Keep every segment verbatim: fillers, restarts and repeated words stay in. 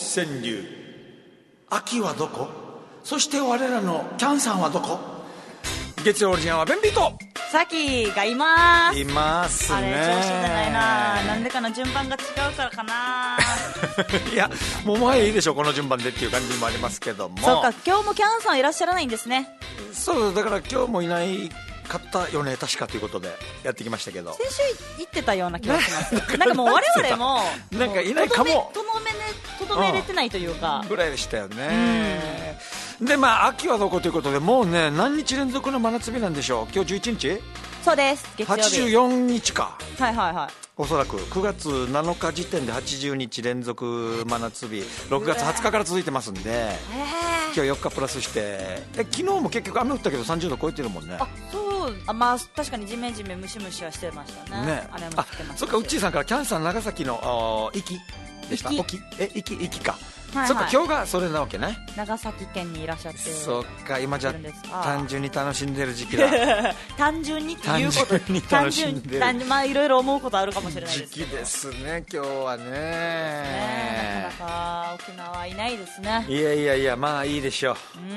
川柳。秋はどこ、そして我らのキャンさんはどこ。月曜オリジナルはベンビーとさきがいます。 いますね。 あれ調子出ないな。なんでかな、順番が違うからかな。 いやもうもはやいいでしょこの順番でっていう感じもありますけども。 そうか、今日もキャンさんいらっしゃらないんですね。 そうだから今日もいないかったよね確かということでやってきましたけど、 先週行ってたような気がしますなんかもう我々もなんかいないかもとどめねとどめれてないというか、 ぐらいでしたよね。でまあ秋はどこということで、もうね何日連続の真夏日なんでしょう。今日じゅういちにち。 そうです、月曜日はちじゅうよっか。 はいはいはい。 おそらくくがつなのか時点ではちじゅうにち連続真夏日、ろくがつはつかから続いてますんで、今日よっかプラスして、え昨日も結局雨降ったけどさんじゅうど超えてるもんね。 あ、そう、あ、まあ確かにジメジメムシムシはしてましたね。 ね、 雨も降ってましたし。 あ、そっか、うっちーさんからキャンさん長崎の行きでした。 行きえ行き行きか、 はいはい、 そっか今日がそれなわけね。 長崎県にいらっしゃって、 そっか今じゃ単純に楽しんでる時期だ単純にっていうこと、 単純に楽しんでる、 単純、まあいろいろ思うことあるかもしれないですけど、 時期ですね今日は ね, ねなかなか沖縄いないですね。 いやいやいや、まあいいでしょう。 うん、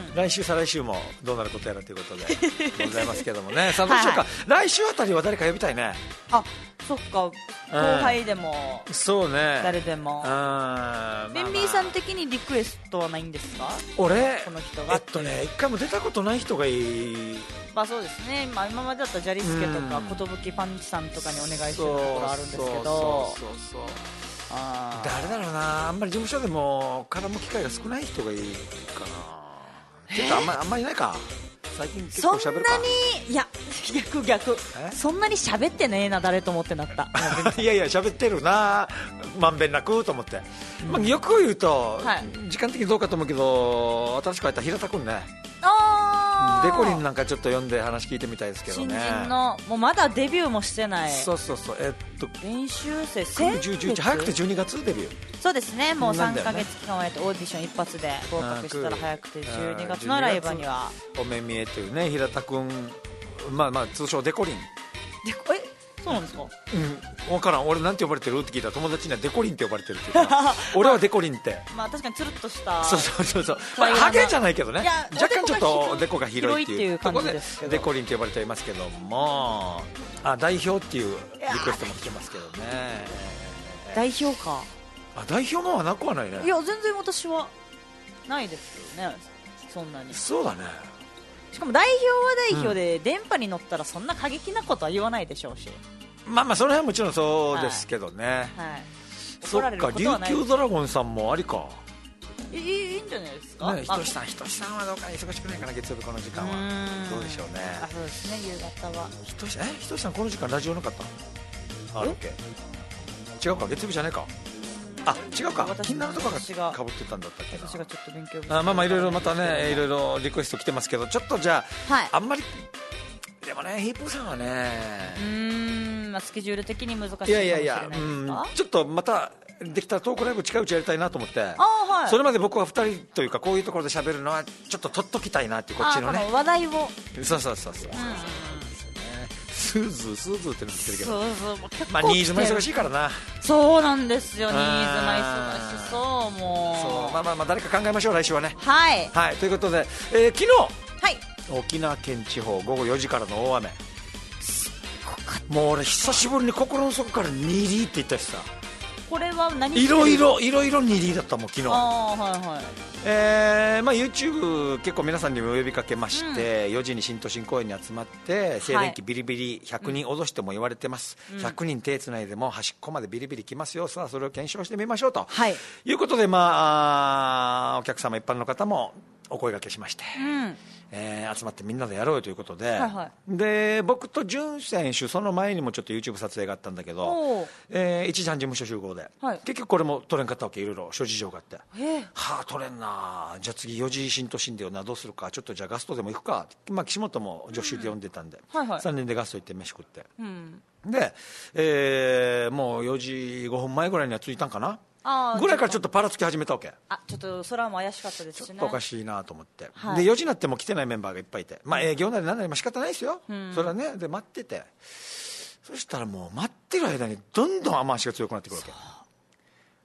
来週再来週もどうなることやらということでございますけどもね。さあどうしようか、はいはい、来週あたりは誰か呼びたいね。 あ、そっか、後輩でも、 うん、そうね、 誰でも。ベンビーさん的にリクエストはないんですか。 俺この人がえっとね一回も出たことない人がいい。 まあそうですね、まあ、今までだったらジャリスケとか寿パンチさんとかにお願いしてるところあるんですけど、 そうそうそうそう、あ誰だろうな、あんまり事務所でも絡む機会が少ない人がいいかな。ちょっとあんまり、あんまりいないか最近。結構喋るか。 そんなに、いや逆逆そんなに喋ってねえな誰と思ってなったいやいや喋ってるな、まんべんなくと思って、うん、まあ、よく言うと、はい、時間的にどうかと思うけど新しく入った平田君ね、 あデコリンなんかちょっと読んで話聞いてみたいですけどね。 新人のもうまだデビューもしてない。 そうそうそう、えっと練習生じゅう、じゅういち早くてじゅうにがつデビュー。 そうですね、もうさんかげつ期間をやってオーディション一発で合格したら早くてじゅうにがつのライブにはお目見えというね、平田君、まあまあ通称デコリン。 デコえそうなんですか。 うん、分からん、俺なんて呼ばれてるって聞いたら友達にはデコリンって呼ばれてるっていうか俺はデコリンって、 まあ確かにつるっとしたそうそうそうそう、まあ、ハゲじゃないけどね、若干ちょっとデコが広いっていうところでデコリンって呼ばれていますけども、あ代表っていうリクエストも来てますけどね。 代表か。 あ代表のはなくはないね。 いや全然私はないですよね、そんなに。 そうだね、 しかも代表は代表で、うん、電波に乗ったらそんな過激なことは言わないでしょうし、 まあまあその辺はもちろんそうですけどね、はいはい、そっか、琉球ドラゴンさんもありか。 いいいいんじゃないですか。 ひとしさん、ひとしさんはどうか忙しくないかな、月曜日この時間は。どうでしょうね。 あ、そうですね、夕方は。 ひとしえひとしさんこの時間ラジオなかったの。あるっけ。違うか、月曜日じゃないか。あ、違うか、金なのとかがかぶってたんだったっけな。 私がちょっと勉強あ、まあまあいろいろまたね、いろいろリクエスト来てますけど、ちょっとじゃあ、はい、あんまりでもね、ヒープーさんはね、 うーん、まあ、スケジュール的に難しいかもしいれないですか。 やいやいや、うん、ちょっとまたできたらトークライブ近いうちやりたいなと思って、あ、 はい、それまで僕はふたりというかこういうところで喋るのはちょっと取っときたいなっていう、こっちのね、 あ、この話題を。 そうそうそうそう、うん、スーズースーズーってなってるけど、 そうそう、 まあニーズも忙しいからな。 そうなんですよ、ニーズも忙しそう、もう。 そう、まあまあまあ誰か考えましょう来週はね。 はい、 はい、ということで、えー、昨日、 はい、 沖縄県地方ごごよじからの大雨、もう俺久しぶりに心の底からにリーって言ったしさ、 これは何いろいろいろいろにリーだったもん昨日。 あ、はいはい、 えーまあ、YouTube 結構皆さんにも呼びかけまして、うん、よじに新都心公園に集まって静電気ビリビリひゃくにん脅しても言われてます、うん、ひゃくにん手つないでも端っこまでビリビリ来ますよ、さあそれを検証してみましょうと、はい、いうことで、まあ、お客様一般の方もお声掛けしまして、うん、えー、集まってみんなでやろうよということで、はいはい、で僕と潤選手その前にもちょっと YouTube 撮影があったんだけど、えー、いちじはん事務所集合で、はい、結局これも撮れんかったわけ、いろいろ諸事情があって、はあ撮れんな、じゃあ次よじ新都心でよな、どうするか、ちょっとじゃあガストでも行くか、まあ、岸本も助手で呼んでたんで、うん、はいはい、さんにんでガスト行って飯食って、うん、で、えー、もうよじごふんまえぐらいには着いたんかなぐらいからちょっとパラつき始めたわけ。あ、 ちょっと空も怪しかったですしね、 ちょっとおかしいなと思って、はい、でよじになっても来てないメンバーがいっぱいいて、まあ、営業なり何なりも仕方ないですよ、うん、それはね。で待ってて、そしたらもう待ってる間にどんどん雨足が強くなってくるわけ。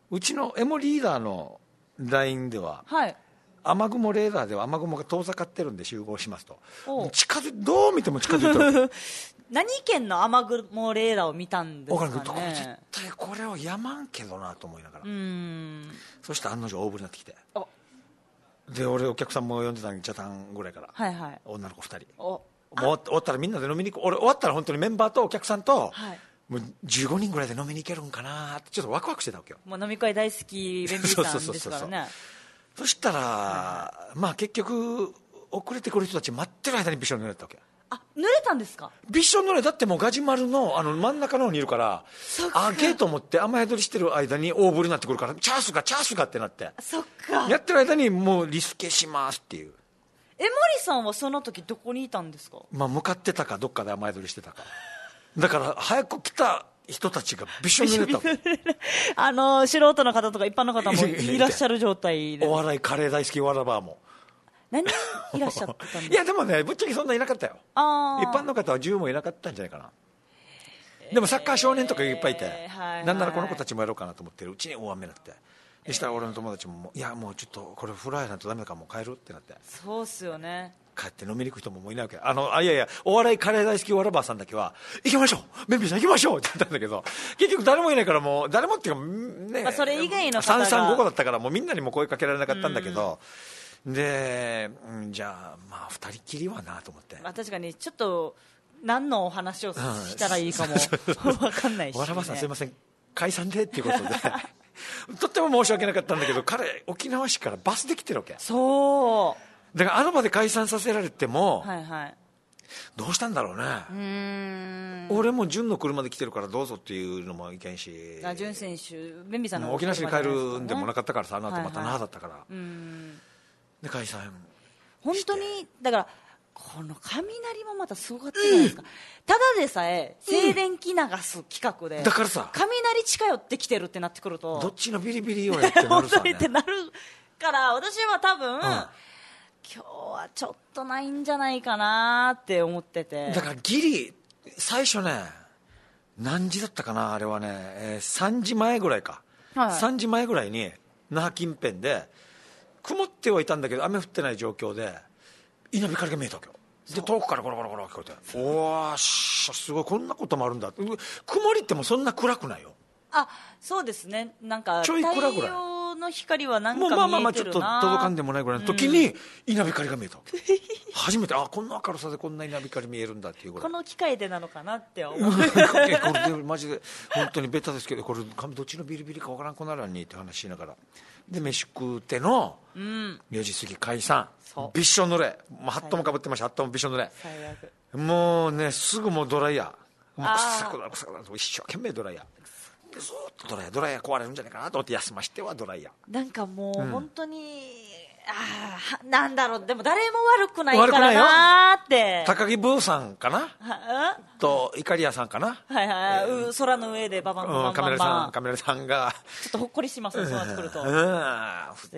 うちのエモリーダーの ライン では、 はい、 雨雲レーダーでは雨雲が遠ざかってるんで集合しますと、近づどう見ても近づいてる何県の雨雲レーダーを見たんですかね。 分からんけど絶対これをやまんけどなと思いながら、うーん、そして案の定大降りになってきて、で俺お客さんも呼んでたのに茶炭ぐらいから、はいはい、女の子ふたり、おもう終わったらみんなで飲みに行く、俺終わったら本当にメンバーとお客さんと、はい、もうじゅうごにんぐらいで飲みに行けるんかなってちょっとワクワクしてたわけよ。 もう飲み会大好きベンビーさんですからね。 そしたら、はい、まあ結局遅れてくる人たち待ってる間にびしょ濡れたわけ。 あ、濡れたんですか。 びしょ濡れだってもうガジュマル の, あの真ん中の方にいるからあげーと思って雨宿りしてる間に大降りになってくるからチャンスがチャンスがってなって、 そっか、 やってる間にもうリスケしますっていう。 江森さんはその時どこにいたんですか。 まあ向かってたかどっかで雨宿りしてたかだから早く来た人たちがびしょ濡れたあの素人の方とか一般の方もいらっしゃる状態で、 お笑いカレー大好きわらばーも何人いらっしゃったんですかいやでもねぶっちゃけそんないなかったよ。あ一般の方はじゅうもいなかったんじゃないかな、えー、でもサッカー少年とかいっぱいいて、えーはいはい、なんならこの子たちもやろうかなと思ってるうちに大雨になって、そしたら俺の友達もいやもうちょっとこれフライなんとダメかもう帰るってなって、 そうっすよね、 帰って飲みに行く人ももういないわけ。あのあいやいやお笑いカレー大好きわらばーさんだけは行きましょうベンビーさん行きましょうって言ったんだけど結局誰もいないからもう誰もっていうかね、 まあ、それ以外の方がさんさんごこだったからもうみんなにも声かけられなかったんだけど、で、うん、じゃあまあふたりきりはなと思って、 まあ、確かにちょっと何のお話をしたらいいかも分かんないし、ね、 わらばーさんすいません解散でっていうことでとっても申し訳なかったんだけど彼沖縄市からバスで来てるわけ。 そうだからあの場で解散させられても、 はいはい、 どうしたんだろうね。うーん、俺も純の車で来てるからどうぞっていうのもいけんし、 あ純選手ベンビーさんの沖縄市に帰るんでもなかったからさ、あの後また那覇だったから、はいはい、 うーんで解散本当にだからこの雷もまたすごかったじゃないですか、うん、ただでさえ静電気流す企画で、うん、だからさ雷近寄ってきてるってなってくるとどっちのビリビリをやってなるさ、ね、 ってなるから私は多分、うん、今日はちょっとないんじゃないかなって思ってて、 だからギリ最初ね何時だったかなあれはね、えー、さんじまえぐらいか、はい、さんじまえぐらいに那覇近辺で曇ってはいたんだけど雨降ってない状況で稲光が見えたわけよ。で遠くからゴロゴロゴロ聞こえて、おーしすごいこんなこともあるんだ。曇りってもそんな暗くないよ。 あそうですね、なんかちょい暗ぐらい、 太陽の光はなんか見えてるな、 もうまあまあまあちょっと届かんでもないぐらいの時に稲光が見えたわけ、うん、初めてあこんな明るさでこんな稲光見えるんだっていうぐらい、 この機械でなのかなって思うこれでマジで本当にベタですけどこれどっちのビリビリかわからんくならんにって話しながらで飯食うてのよじ過ぎ解散、うん、びっしょ濡れ、ハットもかぶってました、ハットもびっしょ濡れ、最悪もうねすぐもうドライヤーもう臭くなる臭くなると一生懸命ドライヤーでずっとドライヤードライヤー壊れるんじゃないかなと思って休ましてはドライヤーなんかもう本当に、うん、あなんだろうでも誰も悪くないからなーって高木ブーさんかなとイカリアさんかな、 はいはい、えー、空の上でババンバンバンバン、うん、カメラさんカメラさんがちょっとほっこりしますねそうなってくると、うん、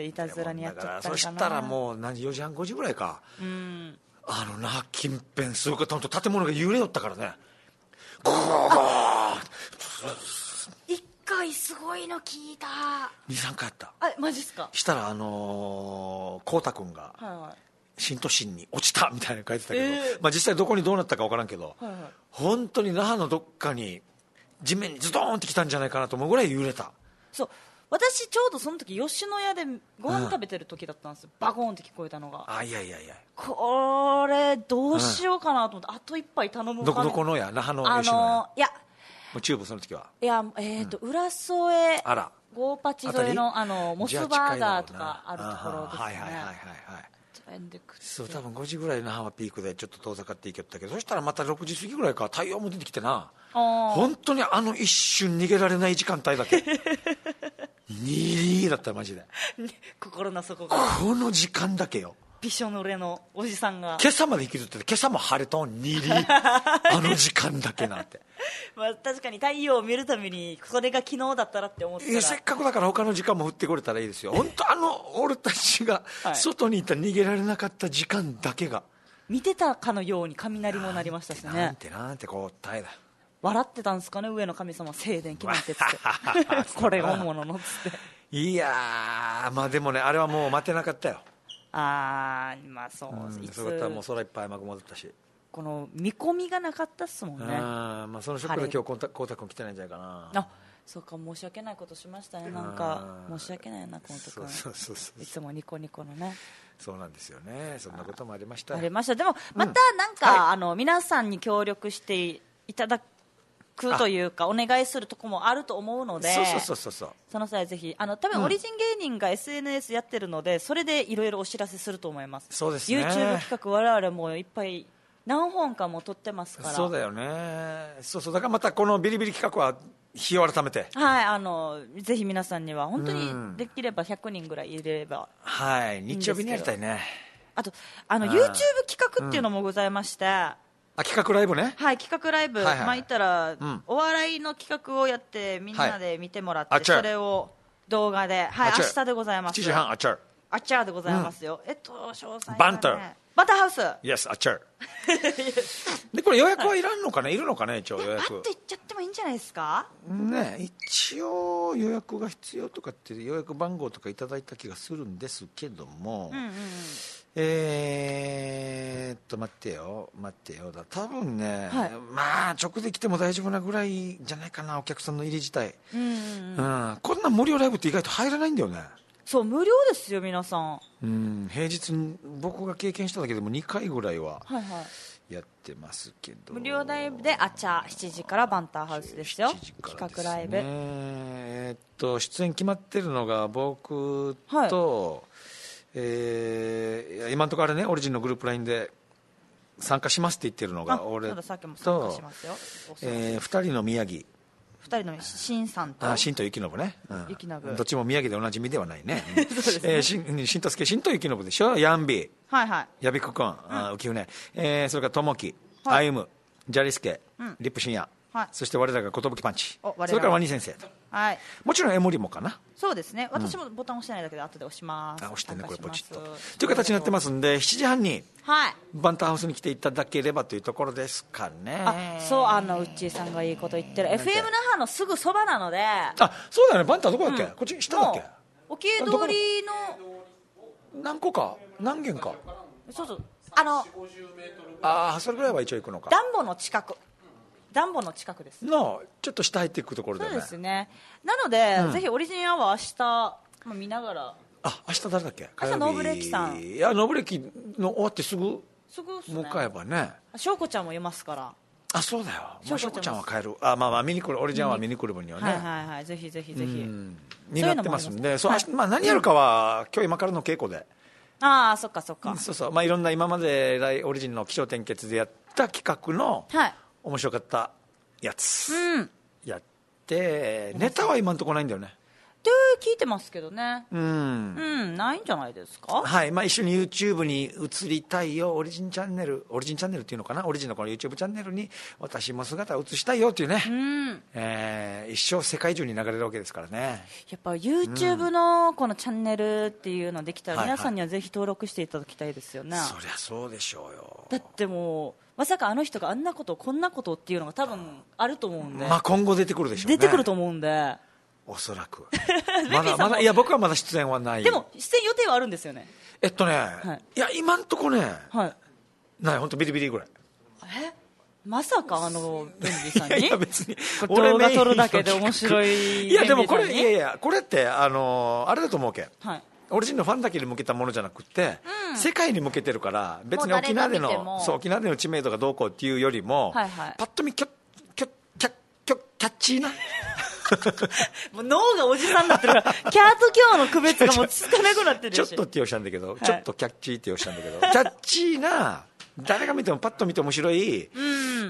いたずらにやっちゃったかな。 そしたらもう何時よじはんごじぐらいか、うん、あの那覇近辺すごく建物が揺れよったからねゴーゴー一回すごいの聞いたにさんかいあった。 あマジっすか。 したらあの浩太君が、はいはい、新都心に落ちたみたいなの書いてたけど、えーまあ、実際どこにどうなったか分からんけど、はいはい、本当に那覇のどっかに地面にズドーンってきたんじゃないかなと思うぐらい揺れた。 そう私ちょうどその時吉野家でご飯食べてる時だったんですよ、うん、バコーンって聞こえたのが。 あいやいやいやこれどうしようかなと思って、うん、あと一杯頼むかどこどこのや那覇の吉野家、あのー、 いやもうチューブその時はいや、えーとうん、浦添あらゴーパチ沿いのあのモスバーガーとかあるところですね。はいはいはいはいはい。そう多分ごじぐらい那覇はピークでちょっと遠ざかっていけたけど、そしたらまたろくじ過ぎぐらいから太陽も出てきてな、本当にあの一瞬逃げられない時間帯だけにりだったマジで心の底がこの時間だけよ。 びしょ濡れのおじさんが今朝まで引きずってて今朝も晴れとんにりあの時間だけなんてまあ確かに太陽を見るためにそれが昨日だったらって思ってたら、 せっかくだから他の時間も降ってこれたらいいですよ。本当あの俺たちが外にいた逃げられなかった時間だけが、はい、 見てたかのように雷も鳴りましたしね。 なんてなんてこう耐えだ笑ってたんですかね、上の神様、静電気なんてつってこれ本物のっつっていやー、まあでもね、あれはもう待てなかったよ。 あー、まあそう、うん、 いつそうだったらもう空いっぱい雨雲だったし、 この見込みがなかったっすもんね。 あ、まあ、そのショックで今日光太君来てないんじゃないかな。 あ、そうか、申し訳ないことしましたね。なんか申し訳ないな、光太君。そうそうそうそう、いつもニコニコのね。 そうなんですよね、そんなこともありました。 ありました。でもまたなんか、うん、はい、あの皆さんに協力していただくというかお願いするとこもあると思うので、 そうそうそうそうそう、 その際ぜひ、あの多分オリジン芸人が エスエヌエス やってるので、それでいろいろお知らせすると思います。 そうですね、 YouTube 企画我々もいっぱい何本かも撮ってますから。 そうだよね、そうそう、だからまたこのビリビリ企画は日を改めて、 はい、あのぜひ皆さんには本当にできればひゃくにんぐらい入れればはい、日曜日にやりたいね。 あとあの YouTube 企画っていうのもございまして、うん、あ、 企画ライブね、 はい、企画ライブ、はいはい、まあ言ったら、うん、お笑いの企画をやってみんなで見てもらって、はい、それを動画で、はい、明日でございます。 しちじはん、あっちゃうあっちゃうでございますよ、うん、えっと詳細がね、 バンターバンターハウス、 Yes、 あっちゃうで、これ予約はいらんのかね、いるのかね、一応予約パッといっちゃってもいいんじゃないですかね。一応予約が必要とかって予約番号とかいただいた気がするんですけども、うんうんうん、えー、っと待ってよ待ってよだ多分ね、はい、まあ直で来ても大丈夫なぐらいじゃないかな、お客さんの入り自体、うんうんうん、うん、こんな無料ライブって意外と入らないんだよね。 そう、無料ですよ皆さん。 うん、平日に僕が経験しただけでもにかいぐらいはやってますけど、 はいはい、無料ライブであちゃしちじからバンターハウスですよ、ですね、企画ライブ、 えー、っと出演決まってるのが僕と、はい、えー、今のところあれね、オリジンのグループラインで参加しますって言ってるのが俺と、えー、ふたりの宮城、 ふたりの新さんと、 あ、新と幸信ね、うん、 幸信、 どっちも宮城でおなじみではないねそうですね、えー、新新と助、新と幸信でしょ、ヤンビー、 はいはい、 ヤビク君、うん、浮舟、えー、それから友樹、はい、歩、ジャリスケ、うん、リップ深夜、はい、そして我らが寿パンチ、それからワニ先生と、はい、もちろんエモリもかな。 そうですね、私もボタン押してないだけで後で押します、 あ、押してね、これポチッとという形になってますんで、しちじはんにバンターハウスに来ていただければというところですかね。 あ、そう、あのウッチーさんがいいこと言ってる エフエム 那覇のすぐそばなので、あ、 そうだよね、バンターどこだっけ、うん、こっち下だっけ、 沖江通りの何個か何軒か、 そうそう、あのあ、それぐらいは一応行くのか、 ダンボの近く、ダンボの近くですのちょっと下入っていくところだよね。 そうですね、なので、うん、ぜひオリジンアワー明日、まあ、見ながら、 あ、明日誰だっけ、 明日ノブレキさん、 いや、ノブレキの終わってすぐすぐっすね、 向かえばね、 翔子ちゃんもいますから。 あ、そうだよ、翔子ちゃんは帰る、あ、まあまあ見に来る、オリジンアワー見に来る分にはね、 はいはいはい、ぜひぜひぜひ、うん、 になってますんで、そう、はい、まあ、何やるかは、うん、今日今からの稽古で、 ああ、そっかそっか、 そうそう、まあ、いろんな今までオリジンの起承転結でやった企画の、はい、面白かったやつ、うん、やって、ネタは今のところないんだよねって聞いてますけどね、うん、うん、ないんじゃないですか。 はい、まあ、一緒に YouTube に移りたいよ、オリジンチャンネル、オリジンチャンネルっていうのかな、オリジンのこの YouTube チャンネルに私も姿を映したいよっていうね、うん、えー、一生世界中に流れるわけですからね。 やっぱ YouTube のこのチャンネルっていうのできたら、皆さんにはぜひ登録していただきたいですよね、はいはい、 そりゃそうでしょうよ。 だってもうまさかあの人があんなことこんなことっていうのが多分あると思うんで、 まあ、今後出てくるでしょうね。 出てくると思うんで、 おそらくまだまだ、いや、僕はまだ出演はない。 でも出演予定はあるんですよね。 えっとね、はい、いや今んとこね、はい、ない、本当ビリビリぐらい。 え、まさかあのベンジさんにいや別に動画撮るだけで面白いいやでもこれ、いやいや、これってあのあれだと思うけん、はい、オリジンのファンだけに向けたものじゃなくて、うん、世界に向けてるから、別に沖縄での、そう、沖縄での知名度がどうこうっていうよりも、はいはい、パッと見キャッキャッキャッキャッキャッチーなもう脳がおじさんになってるからキャーとキャーの区別がもうつかなくなってるしちょっとって言おうしたんだけど、はい、ちょっとキャッチーって言おうしたんだけどキャッチーな、誰が見てもパッと見て面白い、うん、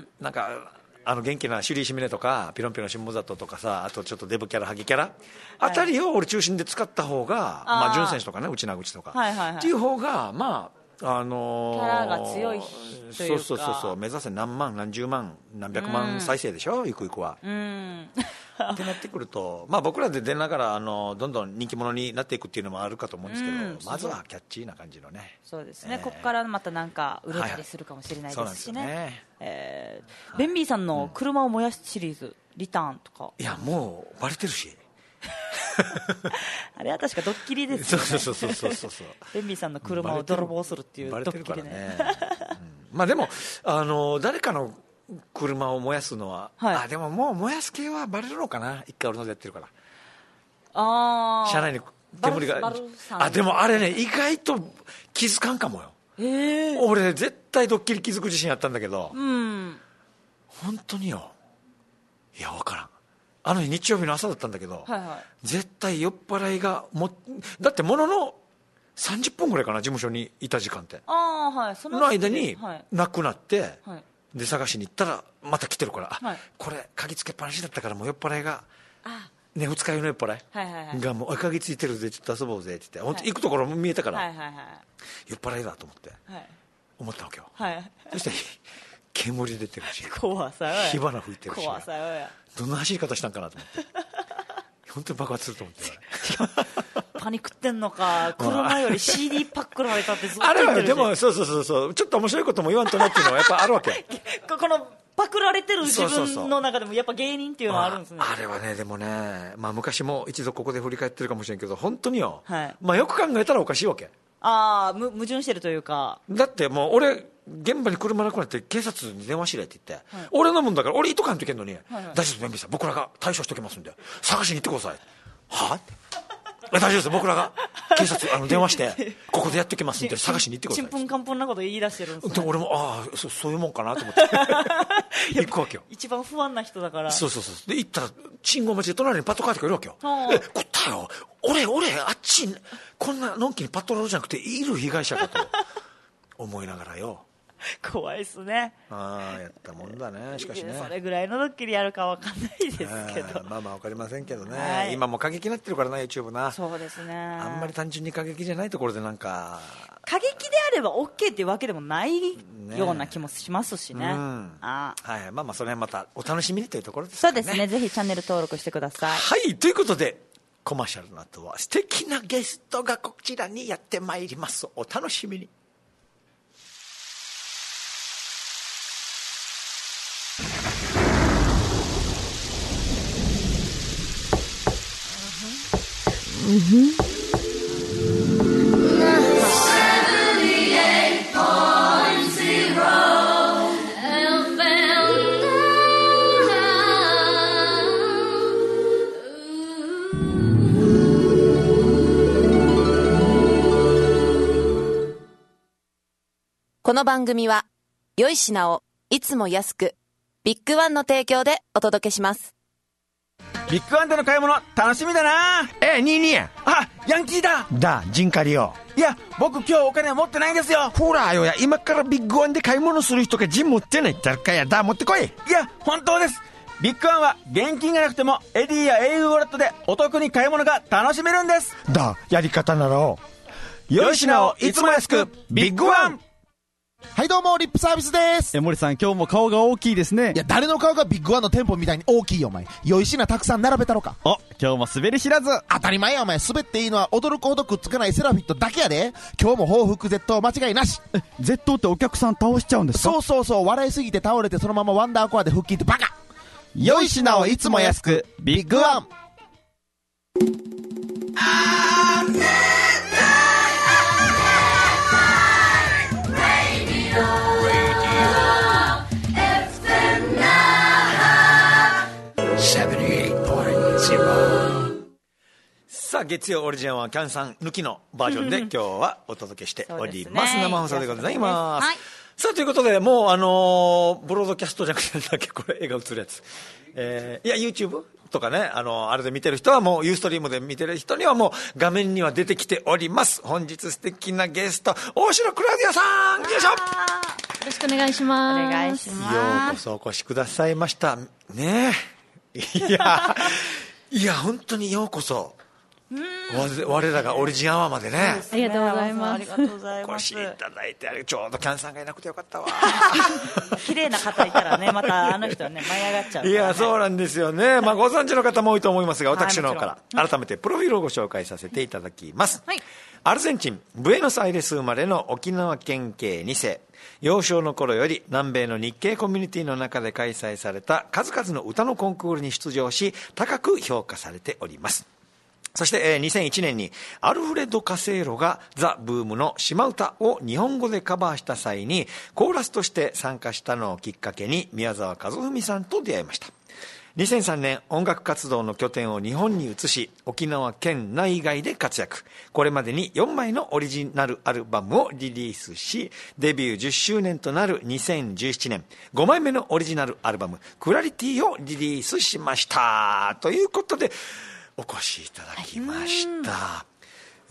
なんかあの元気なシュリーシミネとかピロンピロンシンモザトとかさ、あとちょっとデブキャラハゲキャラ、はい、あたりを俺中心で使った方が、まあ、純選手とかね、内名口とか、はいはいはい、っていう方がまああのー、 キャラが強いというか、 そうそうそうそう、目指せ何万何十万何百万再生でしょ、うん、ゆくゆくは、 うんってなってくると、まあ、僕らで出ながらあのどんどん人気者になっていくっていうのもあるかと思うんですけど、うん、まずはキャッチーな感じのね。 そうですね、えー、ここからまたなんか売れたりするかもしれないですしね、はいはいねえーはい、ベンビーさんの車を燃やすシリーズ、うん、リターンとか、 いやもうバレてるしあれは確かドッキリですよね。 そうそうそうそうそうそうベンビーさんの車を泥棒するっていうドッキリね。 ねうん、まあでもあの誰かの車を燃やすのは、はい、あでももう燃やす系はバレるのかな、一回俺のでやってるから。 あ車内に煙が、あでもあれね意外と気づかんかもよ。 えー、 俺絶対ドッキリ気づく自信あったんだけど、 うん、 本当によ。いや分からん、あの日日曜日の朝だったんだけど、 はいはい、 絶対酔っ払いがもだってもののさんじゅっぷんぐらいかな、事務所にいた時間って、 あ、はい、その, の間になくなって、 はい、 で探しに行ったらまた来てるから、 はい、 あこれ鍵つけっぱなしだったからもう酔っ払いが、ね、二日酔いの酔っ払い、 はいはいはい、 がもう鍵ついてるぜ、ちょっと遊ぼうぜって言って、はい、行くところも見えたから、 はいはいはい、 酔っ払いだと思って、 はい、 思ったわけよ、 はい、 そして煙出てるし、 怖さよや、 火花吹いてるし、 怖さよや、 どんな走り方したんかなと思って本当に爆発すると思ってパニックってんのか、車より シーディー パックられたってずっとあ言ってるし、 れはでもそうそうそうそう、ちょっと面白いことも言わんとなっていうのはやっぱあるわけこのパクられてる自分の中でもやっぱ芸人っていうのはあるんですね。 あ, あれはねでもね、まあ、昔も一度ここで振り返ってるかもしれんけど本当によ、 はい、 まあ、よく考えたらおかしいわけ。 ああ、矛盾してるというか、 だってもう俺現場に車なくなって警察に電話しれって言って、はい、俺のもんだから俺いとかんといけんのに、はいはい、大丈夫ですベンビーさん僕らが対処しておきますんで探しに行ってください。はって大丈夫です僕らが警察あの電話してここでやっておきますんで探しに行ってください。 ちんぷんかんぷんなこと言い出してるんですね。 で俺もああ そ, そういうもんかなと思って行くわけよ。 一番不安な人だから。 そうそうそう、で行ったら信号待ちで隣にパトカーとかいるわけよ。えこったよ俺俺あっちこんなのんきにパトロールじゃなくている被害者かと思いながらよ怖いっすね。 ああやったもんだね。しかしねそれぐらいのドッキリやるか分かんないですけど、 まあまあ分かりませんけどね、 はい、 今も過激になってるからな YouTube な。 そうですね、 あんまり単純に過激じゃないところでなんか過激であれば OK っていうわけでもないような気もしますしね、うん、あはい、 まあまあそれはまたお楽しみにというところですかね。 そうですね、ぜひチャンネル登録してください。 はいということでコマーシャルの後は素敵なゲストがこちらにやってまいります。お楽しみに。 この番組は良い品をいつも安くビッグワンの提供でお届けします。 ビッグワンでの買い物楽しみだな。 ええ、にいにや。 あ、ヤンキーだ。 だ、ジンカリよ。 いや、僕今日お金持ってないんですよ。 ほらよや、今からビッグワンで買い物する人がジン持ってないってかや。だ、持ってこい。 いや、本当です。ビッグワンは現金がなくてもエディや エーユー ウォレットでお得に買い物が楽しめるんです。 だ、やり方ならを良い品をいつも安くビッグワン。 はいどうもリップサービスです。 え森さん今日も顔が大きいですね。 いや誰の顔がビッグワンの店舗みたいに大きいよお前。良い品たくさん並べたろか。 お今日も滑り知らず。 当たり前やお前。滑っていいのは驚くほどくっつかないセラフィットだけやで。今日も報復絶倒間違いなし。 え絶倒ってお客さん倒しちゃうんですか。 そうそうそう、笑いすぎて倒れてそのままワンダーコアで腹筋ってバカ。 良い品をいつも安くビッグワン。あーさあ月曜オリジナルはキャンさん抜きのバージョンで今日はお届けしております。ね、生放送でございます。はい、さあということでもうあのー、ブロードキャストじゃなくてなんだっけこれ絵が映るやつ、えー、いや YouTube とかね、あのー、あれで見てる人はもうユーストリームで見てる人にはもう画面には出てきております。本日素敵なゲスト大城クラウディアさん、よいしょ。 よろしくお願いします。 お願いします。 ようこそお越しくださいましたね。いやいや本当にようこそ。 我らがオリジンアワーまでね。 ありがとうございます。 ありがとうございごます。 支援いただいて、あれちょうどキャンさんがいなくてよかったわ。 綺麗な方いたらね、またあの人はね、舞い上がっちゃうからね。 いや、そうなんですよね。まあ、ご存知の方も多いと思いますが、私の方から改めてプロフィールをご紹介させていただきます。 はい。 アルゼンチンブエノスアイレス生まれの沖縄県警に世。幼少の頃より南米の日系コミュニティの中で開催された数々の歌のコンクールに出場し、高く評価されております。そして、えー、にせんいちねんにアルフレド・カセーロがザ・ブームの島唄を日本語でカバーした際にコーラスとして参加したのをきっかけに宮沢和文さんと出会いました。にせんさんねん音楽活動の拠点を日本に移し、沖縄県内外で活躍。これまでによんまいのオリジナルアルバムをリリースし、デビューじゅっしゅうねんとなるにせんじゅうななねんごまいめのオリジナルアルバムクラリティをリリースしました。ということでお越しいただきました。はい、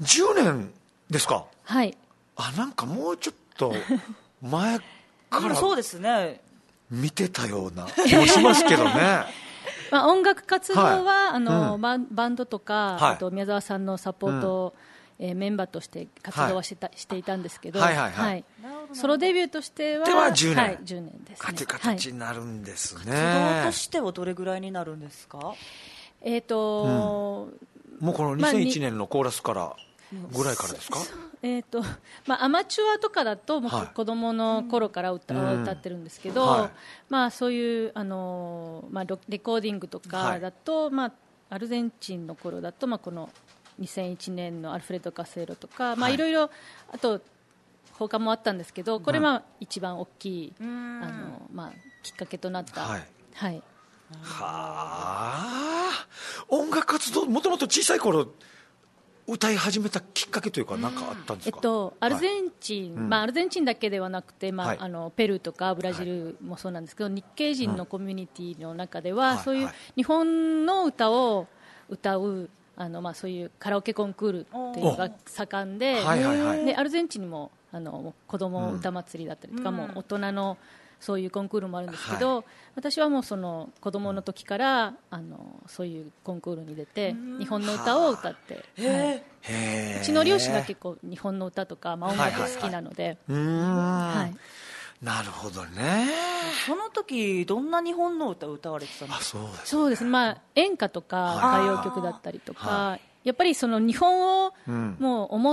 じゅうねんですか。 はい。 あ、なんかもうちょっと前からそうですね、 見てたような気もしますけどね。 まあ、音楽活動は、 はい、 あの、 うん、 バン、バンドとか、 はい、 あと宮沢さんのサポート、うん、えー、メンバーとして活動はしてた、はい、していたんですけど、 はいはいはいはい、 ソロデビューとしてはではじゅうねん、 はい、じゅうねんですね。 という形になるんですね。 活動としてはどれぐらいになるんですか。 えーと、 うん、もうこのにせんいちねんのコーラスからぐらいからですか。 えーとまあ、アマチュアとかだともう、はい、子供の頃から歌を歌ってるんですけど、うんはい、まあ、そういうあの、まあ、レコーディングとかだと、はい、まあ、アルゼンチンの頃だと、まあ、このにせんいちねんのアルフレッド・カセーロとか、まあ、いろいろあと他もあったんですけど、これまあ一番大きい、うん、あのまあ、きっかけとなった、はいはい、 はあ、音楽活動もともと小さい頃歌い始めたきっかけというか何かあったんですか。 えっと、アルゼンチン、はい、まあ、アルゼンチンだけではなくて、まあ、はい、あのペルーとかブラジルもそうなんですけど、はい、日系人のコミュニティの中では、うん、そういう日本の歌を歌うあの、まあ、そういうカラオケコンクールっていうのが盛んで、はいはいはい、でアルゼンチンにもあの子供歌祭りだったりとか、うん、もう大人のそういうコンクールもあるんですけど、はい、私はもうその子供の時からあのそういうコンクールに出て日本の歌を歌って、はい、うちの両親が結構日本の歌とか、まあ、音楽好きなので、はいはいはい、 なるほどね。 その時どんな日本の歌を歌われてたんですか。 あ、そうですね、 そうですね、まあ、演歌とか歌謡曲だったりとか、やっぱりその日本をもう思って、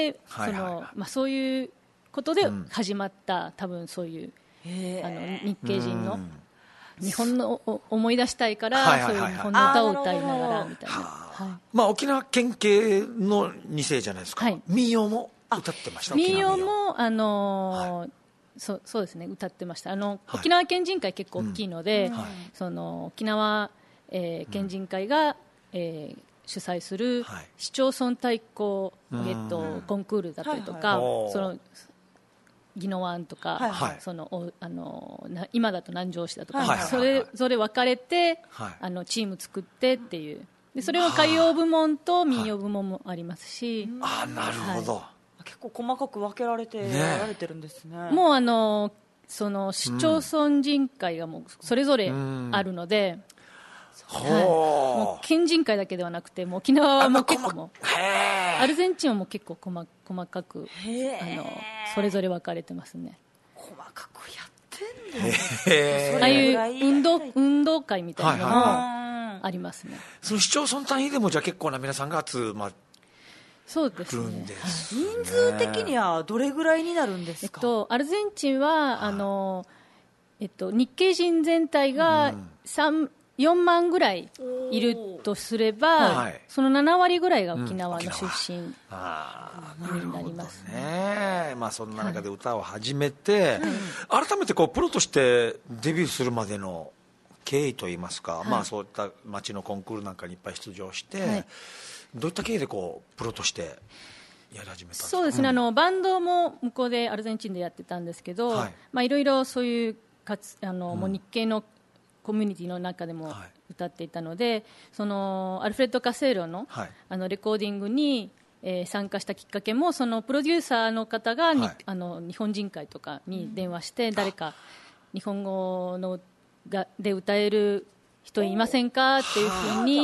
うん、そのまあ、そういうことで始まった、うん、多分そういうあの日系人の日本のを思い出したいから、はいはいはいはい、そういう日本の歌を歌いながらみたいな、はい、 まあ、沖縄県警のに世じゃないですか、はい、民謡も歌ってました。 民謡もあのーはい、そ, そうですね、歌ってました。あの、はい、沖縄県人会結構大きいので、うんはい、その沖縄、えー、県人会が、うんえー、主催する市町村対抗、はいえっと、コンクールだったりとか、はいはい、その宜野湾とか、はい、そのあのな今だと南城市だとか、はい、それぞれ分かれて、はい、あのチーム作ってっていうで、それは歌謡部門と民謡部門もありますし、 はい、あ、なるほど、はい、 結構細かく分けられてやられてるんですね。 もうあのその市町村人会がもうそれぞれあるので、はい、もう県人会だけではなくてもう沖縄はもう結構もうアルゼンチンはもう結構細細かくあのそれぞれ分かれてますね。 細かくやってんですね。 ああいう運動運動会みたいなのもありますね。はいはい、 その市町村単位でもじゃあ結構な皆さんが集まってそうですね、 るんですね。人数的にはどれぐらいになるんですか。 えっと、アルゼンチンはあの、えっと、日系人全体がよんまんぐらいいるとすれば、はい、そのななわりぐらいが沖縄の出身になります、ね。 ね、まあ、そんな中で歌を始めて、はい、改めてこうプロとしてデビューするまでの経緯といいますか、はい、まあ、そういった街のコンクールなんかにいっぱい出場して、はい、どういった経緯でこうプロとしてやり始めたんですか。 そうですね、うん、あのバンドも向こうでアルゼンチンでやってたんですけど、はい、まあ、いろいろそういうかつあの、うん、もう日系のコミュニティの中でも歌っていたので、はい、そのアルフレッド・カセーロ の,、はい、あのレコーディングに、えー、参加したきっかけもそのプロデューサーの方が、はい、あの日本人会とかに電話して、うん、誰か日本語のがで歌える人いませんかっていうふうに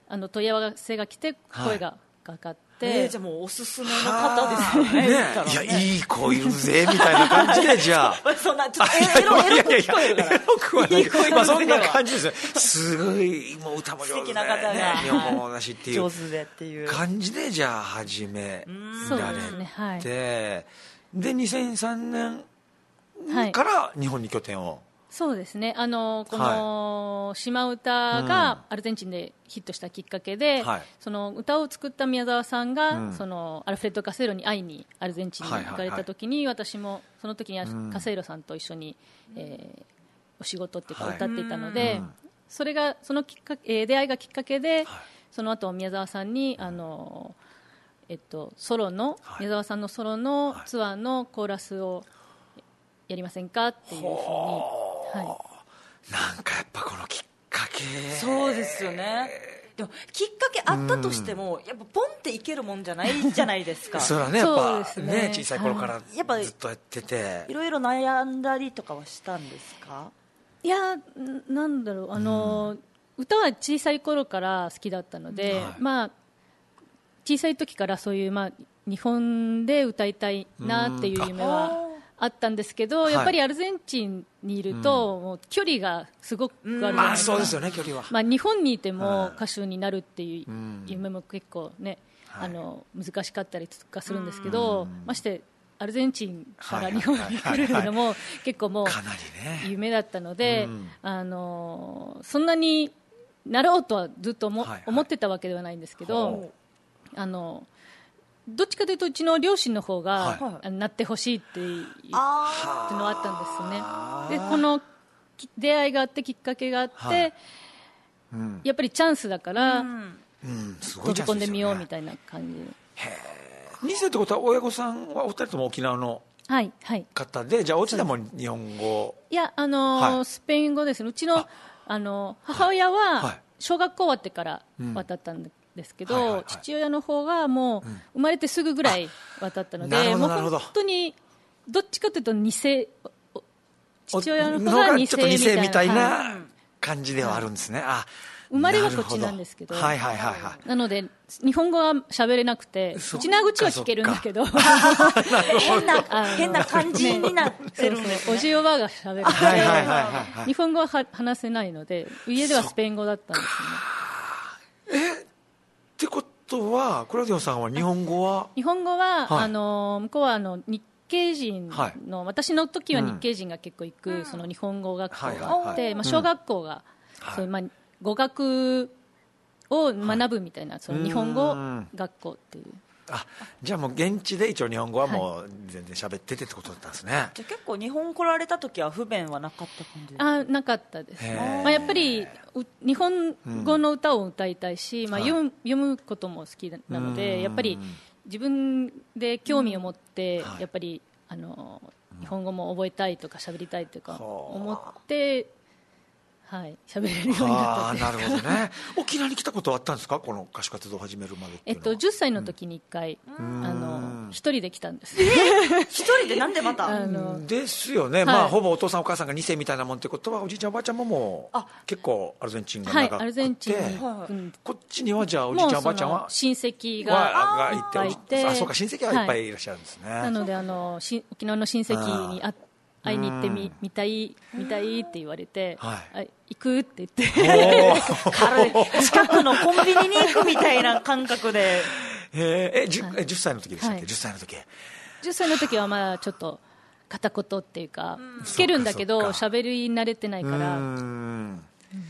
あの問い合わせが来て声がかかって、 えー、じゃあもうおすすめの方ですよね。ね、 いや、いい子いるぜみたいな感じで、じゃあそんなちょっとエロエロく聞こえるから、エロくはない、まあそんな感じですよ。すごいもう歌も上手で、 素敵な方が、ね、 日本語もなしっていう上手でっていう感じで、じゃあ始められて、 ね、はい、 でにせんさんねんから日本に拠点を、はい、 そうですね、あのこの島唄がアルゼンチンでヒットしたきっかけで、はい、その歌を作った宮沢さんが、うん、そのアルフレッド・カセイロに会いにアルゼンチンに行かれた時に、はいはいはい、私もその時にカセイロさんと一緒に、うん、えー、お仕事っていうか歌っていたので、はい、それがそのきっかけ、えー、出会いがきっかけで、はい、その後宮沢さんにあの、えっと、ソロの、はい、宮沢さんのソロのツアーのコーラスをやりませんかっていうふうに、はい、 なんかやっぱこのきっかけ、 そうですよね。でもきっかけあったとしても、うん、やっぱポンっていけるもんじゃないじゃないですか。 それはね、やっぱね、ね、小さい頃からずっとやってて、 いろいろ悩んだりとかはしたんですか？ いや、なんだろう、あの、うん、歌は小さい頃から好きだったので、はい、まあ小さい時からそういう、まあ、日本で歌いたいなっていう夢はあったんですけど、やっぱりアルゼンチンにいると、うん、もう距離がすごくあるじゃないですか。 まあそうですよね、距離は。 まあ、日本にいても歌手になるっていう夢も結構ね、うん、あの難しかったりとかするんですけど、うん、ましてアルゼンチンから日本に来るのも結構もう夢だったので、あのそんなになろうとはずっと思、はいはい、思ってたわけではないんですけど、あのどっちかというとうちの両親の方が、はい、なってほしいっていうのがあったんですよね。でこの出会いがあってきっかけがあって、はい、うん、やっぱりチャンスだから、うんうん、すごいチャンスですよね、飛び込んでみようみたいな感じで。 へにせいってことは親御さんはお二人とも沖縄の方で、はいはい、じゃあお家でも日本語、 いや、あのーはい、スペイン語ですね。うちの、あのー、母親は小学校終わってから渡ったんで、うんですけど、はいはいはい、父親の方がもう生まれてすぐぐらい渡ったので、もう本当にどっちかというとに世、父親の方がに世みたいな感じではあるんですね。あ、 生まれはこっちなんですけど、 はいはいはいはい、 なので日本語は喋れなくて、うちな口は聞けるんだけど変な変な感じになってるんですね。 おじおばあが喋るので、はいはいはいはい、日本語は話せないので、家ではスペイン語だったんですよね。えってことはクラウディオさんは日本語は日本語は、はい、あの向こうはあの日系人の、はい、私の時は日系人が結構行く、うん、その日本語学校があって、はいはいはい、まあ、小学校が、うん、そういう、まあ、語学を学ぶみたいな、はい、その日本語学校っていう。 あ、じゃあもう現地で一応日本語はもう全然喋っててってことだったんですね。はい、 じゃあ結構日本来られた時は不便はなかった感じですか？ あ、なかったです。まあ、やっぱり日本語の歌を歌いたいし、うん、まあ、読む、読むことも好きなので、やっぱり自分で興味を持って、やっぱりあの日本語も覚えたいとか喋りたいとか思ってはい、喋れるようになった。 あ、なるほどね。沖縄に来たことはあったんですか、この歌手活動を始めるまでっていうのは。 えっと、じゅっさいの時にいっかい、うん、あの一人で来たんです。 一人でなんでまたあのですよね、はい、まあ、ほぼお父さんお母さんがに世みたいなもんってことは、おじいちゃんおばあちゃんももう結構アルゼンチンが長くて、はい、アルゼンチンに、うん、こっちにはじゃあおじいちゃんおばあちゃんは親戚がいっぱいいて、 あ、そうか、親戚はいっぱいいらっしゃるんですね。はい、なのであのし沖縄の親戚に会って会いに行って み, 見たい見たいって言われて、はい、行くって言って軽い近くのコンビニに行くみたいな感覚で。 えー、え 10, えじゅっさいの時でしたっけ、はい、じゅっさいの時じゅっさいの時はまあちょっと片言っていうか聞けるんだけど喋り慣れてないから。うーん、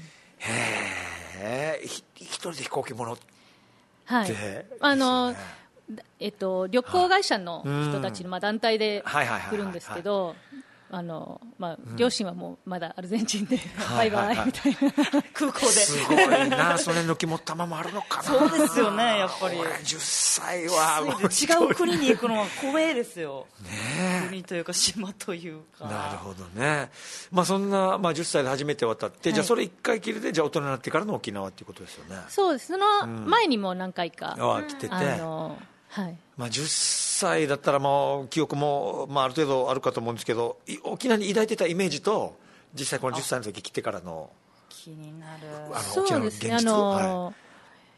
へえ、一人で飛行機も乗って、 はい、あのえっと、旅行会社の人たちの、まあ、団体で来るんですけど、あのまあ、両親はもうまだアルゼンチンで、うん、バイバイみたいな、はいはいはい、 空港ですごいな、それ抜き持ったままあるのかな。 そうですよね、やっぱりじゅっさいはもう違う国に行くのは光栄ですよ、ね、国というか島というか。 なるほどね、まあ、そんな、まあ、じゅっさいで初めて渡って、はい、じゃあそれいっかいきりでじゃあ大人になってからの沖縄っていうことですよね。 そうです、その前にも何回か、 うん、来てて、 あの、はい、 まあ、じゅっさいだったらもう記憶も、まあ、ある程度あるかと思うんですけど、沖縄に抱いてたイメージと実際このじゅっさいの時来てからの気になる、 あの沖縄の現実、そうですね、あの、はい、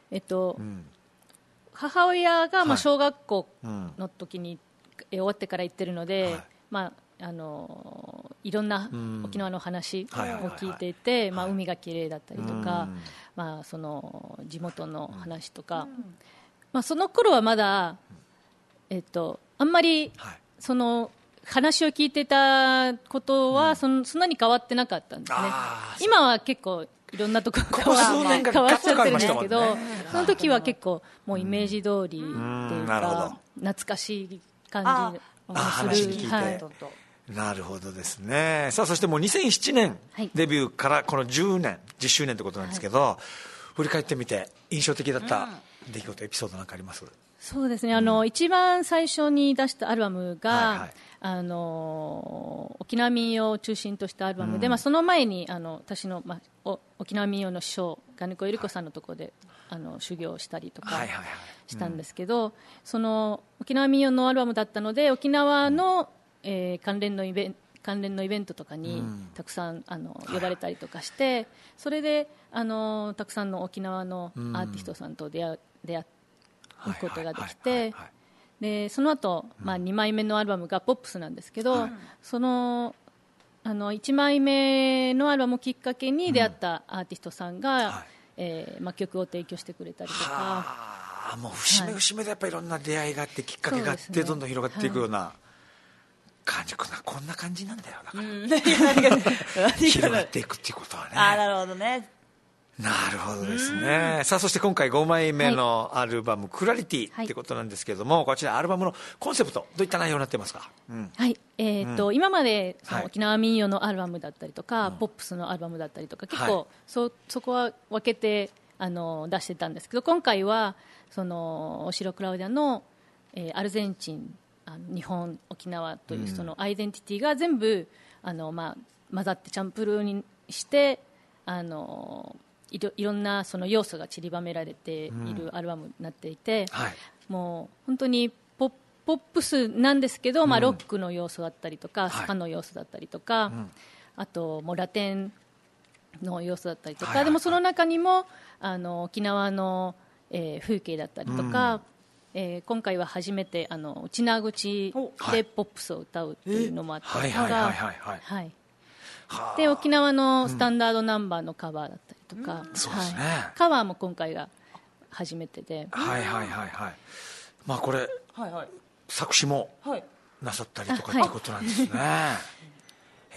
えっと、 うん、 母親がまあ小学校の時に、はい、終わってから行ってるので、はい、まあ、あのいろんな沖縄の話を聞いていて、まあ、海がきれいだったりとか、まあ、その地元の話とか、まあ、その頃はまだ、えっと、あんまりその話を聞いてたことはそん、そんなに変わってなかったんですね。今は結構いろんなところが変わっちゃってるんですけど、その時は結構もうイメージ通りっていうか、懐かしい感じがする。 なるほどですね。さあそしてもうにせんななねんデビューからこのじゅうねんじゅっしゅうねんということなんですけど、はい、振り返ってみて印象的だった出来事、エピソードなんかあります？ そうですね、あの、うん、一番最初に出したアルバムが、はいはい、あの沖縄民謡を中心としたアルバムで、うん、まあ、その前にあの私の、まあ、沖縄民謡の師匠金子百合子さんのところで、はい、あの修行したりとかしたんですけど、はいはいはい、うん、その沖縄民謡のアルバムだったので沖縄の、うん、えー、関連のイベント関連のイベントとかにたくさんあの呼ばれたりとかして、それであのたくさんの沖縄のアーティストさんと出会出会うことができて、でその後、まあにまいめのアルバムがポップスなんですけど、はい、そのあのいちまいめのアルバムをきっかけに出会ったアーティストさんが、うん、はい、えーまあ、曲を提供してくれたりとか、 はあ、もう節目節目でやっぱりいろんな出会いがあってきっかけがあって、ね、どんどん広がっていくような、はい、感じ、こんな感じなんだよ、だから、うん、広がっていくっていうことはね。 あ、なるほどね。 なるほどですね。さあそして今回ごまいめのアルバム、はい、クラリティってことなんですけれども、はい、こちらアルバムのコンセプトどういった内容になってますか？うん、 はい、えーとうん、今までその沖縄民謡のアルバムだったりとか、はい、ポップスのアルバムだったりとか結構、はい、そ, そこは分けてあの出してたんですけど、今回はそのお城クラウディアの、えー、アルゼンチン、あの日本、沖縄というそのアイデンティティが全部あの、まあ、混ざってチャンプルーにしてあのい ろ, いろんなその要素が散りばめられているアルバムになっていて、うん、はい、もう本当に ポ, ポップスなんですけど、うん、まあ、ロックの要素だったりとか、スカの要素だったりとか、はい、あともうラテンの要素だったりとか、はいはいはい、でもその中にもあの沖縄の、えー、風景だったりとか、うん、えー、今回は初めてあの内縄口でポップスを歌うっていうのもあったりとか、で沖縄のスタンダードナンバーのカバーだったりとか、うん、そうですね、はい、カバーも今回が初めてで、 はいはいはいはい、まあこれ、はいはい、作詞もなさったりとかってことなんですね、はい、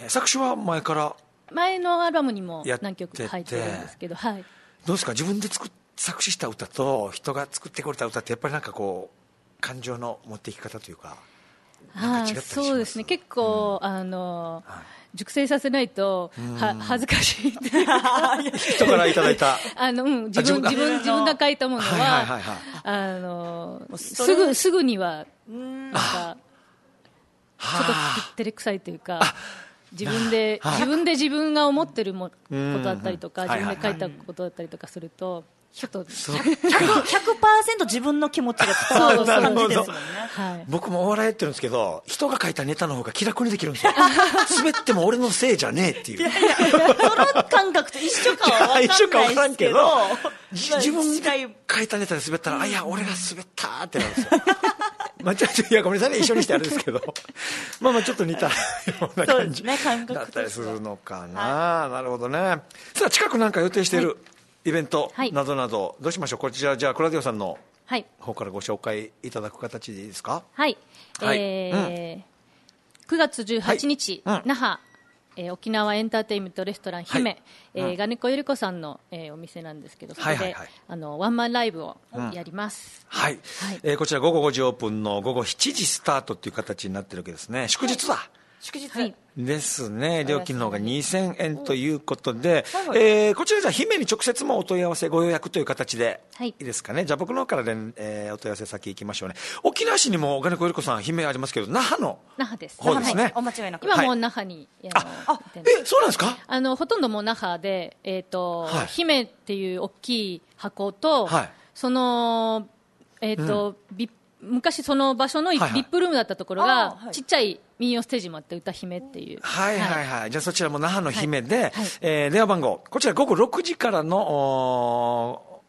作詞は前から前のアルバムにも何曲入ってるんですけど、はい、 どうですか、自分で作っ作詞した歌と人が作ってくれた歌ってやっぱりなんかこう感情の持っていき方というかなんか違ったりします？ そうですね、結構、うん、あの、はい、熟成させないとは恥ずかしい人からいただいたあの、うん、自分自分自分が書いたものは、はいはいはいはい、あのすぐすぐにはなんかちょっと照れくさいというか、自分で自分で自分が思ってるもことだったりとか、自分で書いたことだったりとかするとちょっと ひゃくパーセント 自分の気持ちが伝わる感じですもんね。 はい、僕もお笑いやってるんですけど、人が書いたネタの方が気楽にできるんですよ滑っても俺のせいじゃねえっていう、いやいやその感覚と一緒かは分かんないですけど、 自分で書いたネタで滑ったら、あ、いや俺が滑ったってなるんですよまあ、ちょっといやごめんなさいね、一緒にしてあれですけどまあまあちょっと似たような感じだったりするのかな、はい、なるほどね。さあ近くなんか予定している、はい、イベントなどなどどうしましょう。こちらじゃあクラディオさんの方からご紹介いただく形でいいですか？ はい、はい、えーうん、くがつじゅうはちにち、はい、うん、那覇、えー、沖縄エンターテインメントレストラン姫、はい、えーうん、金子百合子さんの、えー、お店なんですけど、それで、はいはいはい、あのワンマンライブをやります、 うん、はい、はい、えー、こちらごごごじオープンのごごしちじスタートという形になってるわけですね。祝日だ、はい、 祝日、はい、 ですね。料金の方がにせんえんということで、はいはい、えー、こちらじゃあ姫に直接もお問い合わせご予約という形でいいですかね、はい、じゃあ僕の方からで、えー、お問い合わせ先行きましょうね。沖縄市にも金子百合子さん姫ありますけど、那覇の那覇です方ですね、はい、 お間違いなく今もう那覇に、 はい、ああえそうなんですか。 あのほとんどもう那覇で、えーとはい、姫っていう大きい箱と、はい、その、えーとうん、ビ昔その場所のビップルームだったところが、はいはい、ちっちゃい民謡ステージもあって歌姫っていう、 はいはいはい、じゃあそちらも那覇の姫で、はいはい、えー、電話番号こちらごごろくじからの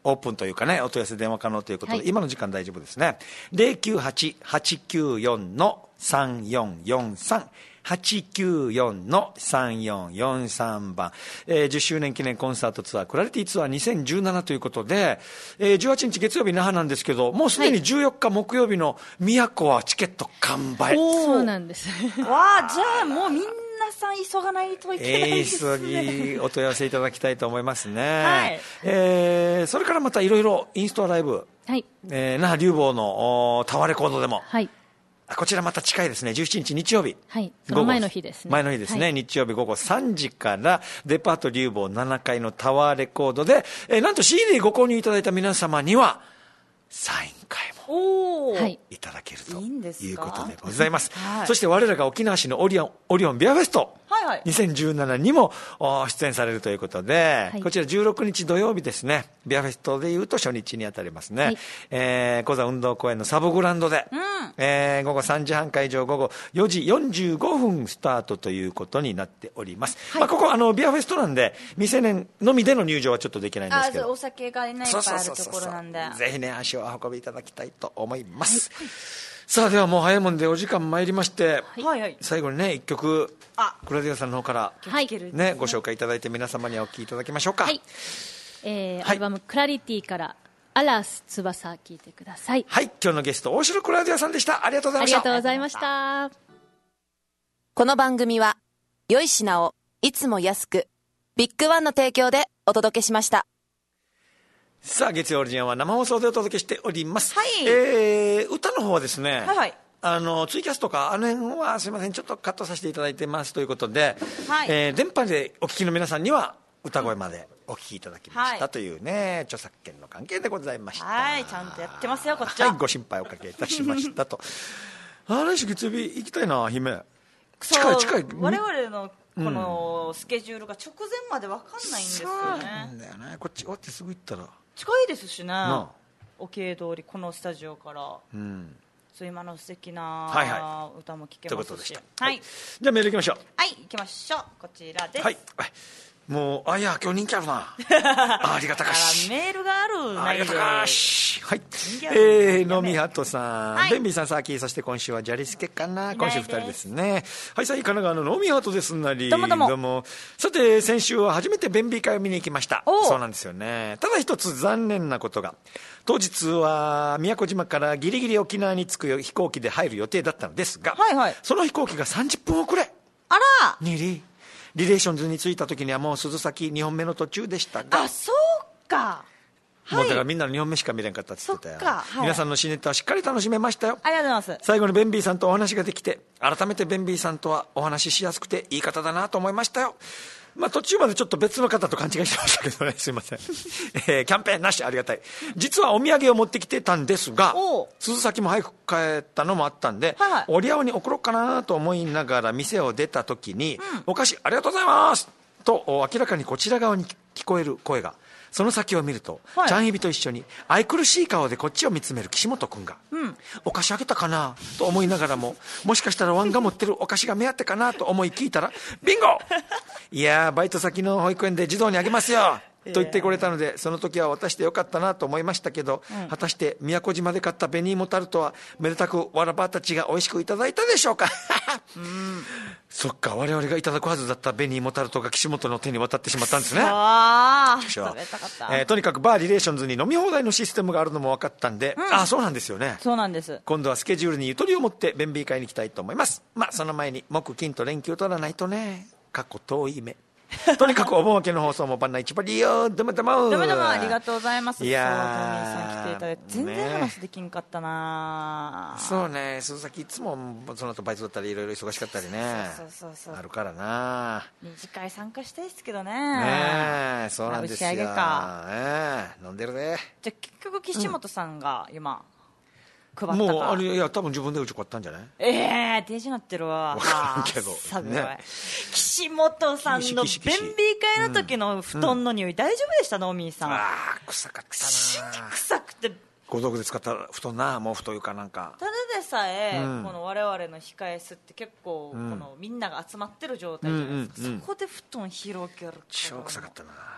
オープンというかね、お問い合わせ電話可能ということで、 はい、 今の時間大丈夫ですね。 ゼロきゅうはち はちきゅうよん さんよんよんさん はちきゅうよん さんよんよんさん 番、えー、じゅっしゅうねん記念コンサートツアークラリティツアーにせんじゅうななということで、えー、じゅうはちにち月曜日那覇なんですけど、もうすでにじゅうよっか木曜日の宮古はチケット完売。 そうなんですわあ、じゃあもうみんなさん急がないといけないですね、 えー、急ぎお問い合わせいただきたいと思いますね、 はい、 えー、それからまたいろいろインストアライブ、 はい、 えー、那覇竜坊のタワーレコードでも、 はい、 こちらまた近いですね、じゅうしちにち日曜日、 はい、その前の日ですね、 前の日ですね、 はい、日曜日午後さんじからデパート竜坊ななかいのタワーレコードで、えー、なんと シーディー ご購入いただいた皆様にはサイン会もおー、 いただけるといいんですかいうことでございます。 はい、 そして我らが沖縄市のオリオン、オリオンビアフェスト、 はいはい、 にせんじゅうななにも出演されるということで、 はい、 こちらじゅうろくにち土曜日ですね、ビアフェストでいうと初日にあたりますね、はい、えー、小座運動公園のサブグランドで、うん、えー、午後さんじはん会場、午後よじよんじゅうごふんスタートということになっております、はい、まあ、ここあのビアフェストなんで未成年のみでの入場はちょっとできないんですけど、 あ、お酒が、ね、いっぱいあるところなんで、 ぜひね足をお運びいただきたいと思います、はい、さあではもう早いもんでお時間参りまして、はい、最後にねいっきょくクラディアさんの方から、 はいね、ご紹介いただいて皆様にはお聞きいただきましょうか。はい、 えーはい、アルバムクラリティからアラス翼聞いてください。 はい、今日のゲスト大城クラディアさんでした。ありがとうございました。 ありがとうございました。 この番組は良い品をいつも安くビッグワンの提供でお届けしました。 さあ月曜オリジンは生放送でお届けしております、 はい、 えー、歌の方はですね、 はいはい、 あのツイキャスとかあの辺はすいませんちょっとカットさせていただいてますということで、はい、えー、電波でお聞きの皆さんには歌声までお聞きいただきましたというね、はい、著作権の関係でございました。 はい、ちゃんとやってますよこっちは。 はい、ご心配おかけいたしましたとあ来週月曜日行きたいな姫。近い近い。 我々のこのスケジュールが直前まで分かんないんですよね。そうなんだよね。こっち終わってすぐ行ったら近いですしね、沖通りこのスタジオから、うん、そう今の素敵な歌も聴けますし、 はいはい、じゃあメールいきましょう。 はい、行きましょう。こちらです。 はい、もうあいや今日人気あるなあ, ありがたかしメールがあるありがたかし。はい、えー、のみはとさん、はい、ベンビーさん、さあき、そして今週はジャリスケかな、今週ふたりですね。はい、さあ神奈川ののみはとですなり、 どうもどうも。 どうも。さて先週は初めてベンビー会を見に行きました。そうなんですよね。ただ一つ残念なことが、当日は宮古島からギリギリ沖縄に着く飛行機で入る予定だったのですが、はいはい、その飛行機がさんじゅっぷん遅れ。 あらにリリレーションズに着いた時にはもう鈴崎にほんめの途中でしたが、 あ、そうか、 もうだからみんなのにほんめしか見れんかったって言ってたよ。そっか、はい、皆さんの新ネタはしっかり楽しめましたよ。 ありがとうございます。 最後にベンビーさんとお話ができて、改めてベンビーさんとはお話ししやすくていい方だなと思いましたよ。まあ、途中までちょっと別の方と勘違いしてましたけどね、すいません、えー、キャンペーンなしありがたい。実はお土産を持ってきてたんですが、鈴崎も早く帰ったのもあったんで、はいはい、折り合わに送ろうかなと思いながら店を出た時に、うん、お菓子ありがとうございますと明らかにこちら側に聞こえる声が、その先を見ると、はい、ちゃんエビと一緒に愛くるしい顔でこっちを見つめる岸本君が、うん、お菓子あげたかなと思いながらも、もしかしたらワンが持ってるお菓子が目当てかなと思い聞いたら、ビンゴいやーバイト先の保育園で児童にあげますよと言ってくれたので、その時は渡してよかったなと思いましたけど、うん、果たして宮古島で買った紅芋タルトはめでたくわらばたちが美味しくいただいたでしょうかうん、そっか、我々がいただくはずだった紅芋タルトが岸本の手に渡ってしまったんですね。 あ食べたかった、 えー、とにかくバーリレーションズに飲み放題のシステムがあるのも分かったんで、うん、あそうなんですよね。 そうなんです。 今度はスケジュールにゆとりを持ってベンビー会に行きたいと思います。まあその前に木金と連休取らないとね。過去遠い目とにかくお盆明けの放送もバンナイチバリよどもどもどもどもありがとうございます。いやー、トミーさん来ていただいて全然話できんかったな、 ね、そうね、鈴崎いつもその後バイトだったりいろいろ忙しかったりね、 そうそうそうそうあるからな。 二次会参加したいですけどね。 ね、そうなんですよ、 打ち上げか、 ね、飲んでるね。 じゃあ結局岸本さんが今、うん配ったか。 もうあれ、いや多分自分でうち買ったんじゃない。 ええー、デジなってるわ。 分からんけど、 ね、岸本さんの便秘会の時の布団の匂い、うん、大丈夫でしたノーミーさん。 ああ臭かったな。 臭くてご毒で使った布団な、毛布というかなんか。 ただでさえ、うん、この我々の控え室って結構、うん、このみんなが集まってる状態じゃないですか、うんうんうん、そこで布団広げる超臭かったな。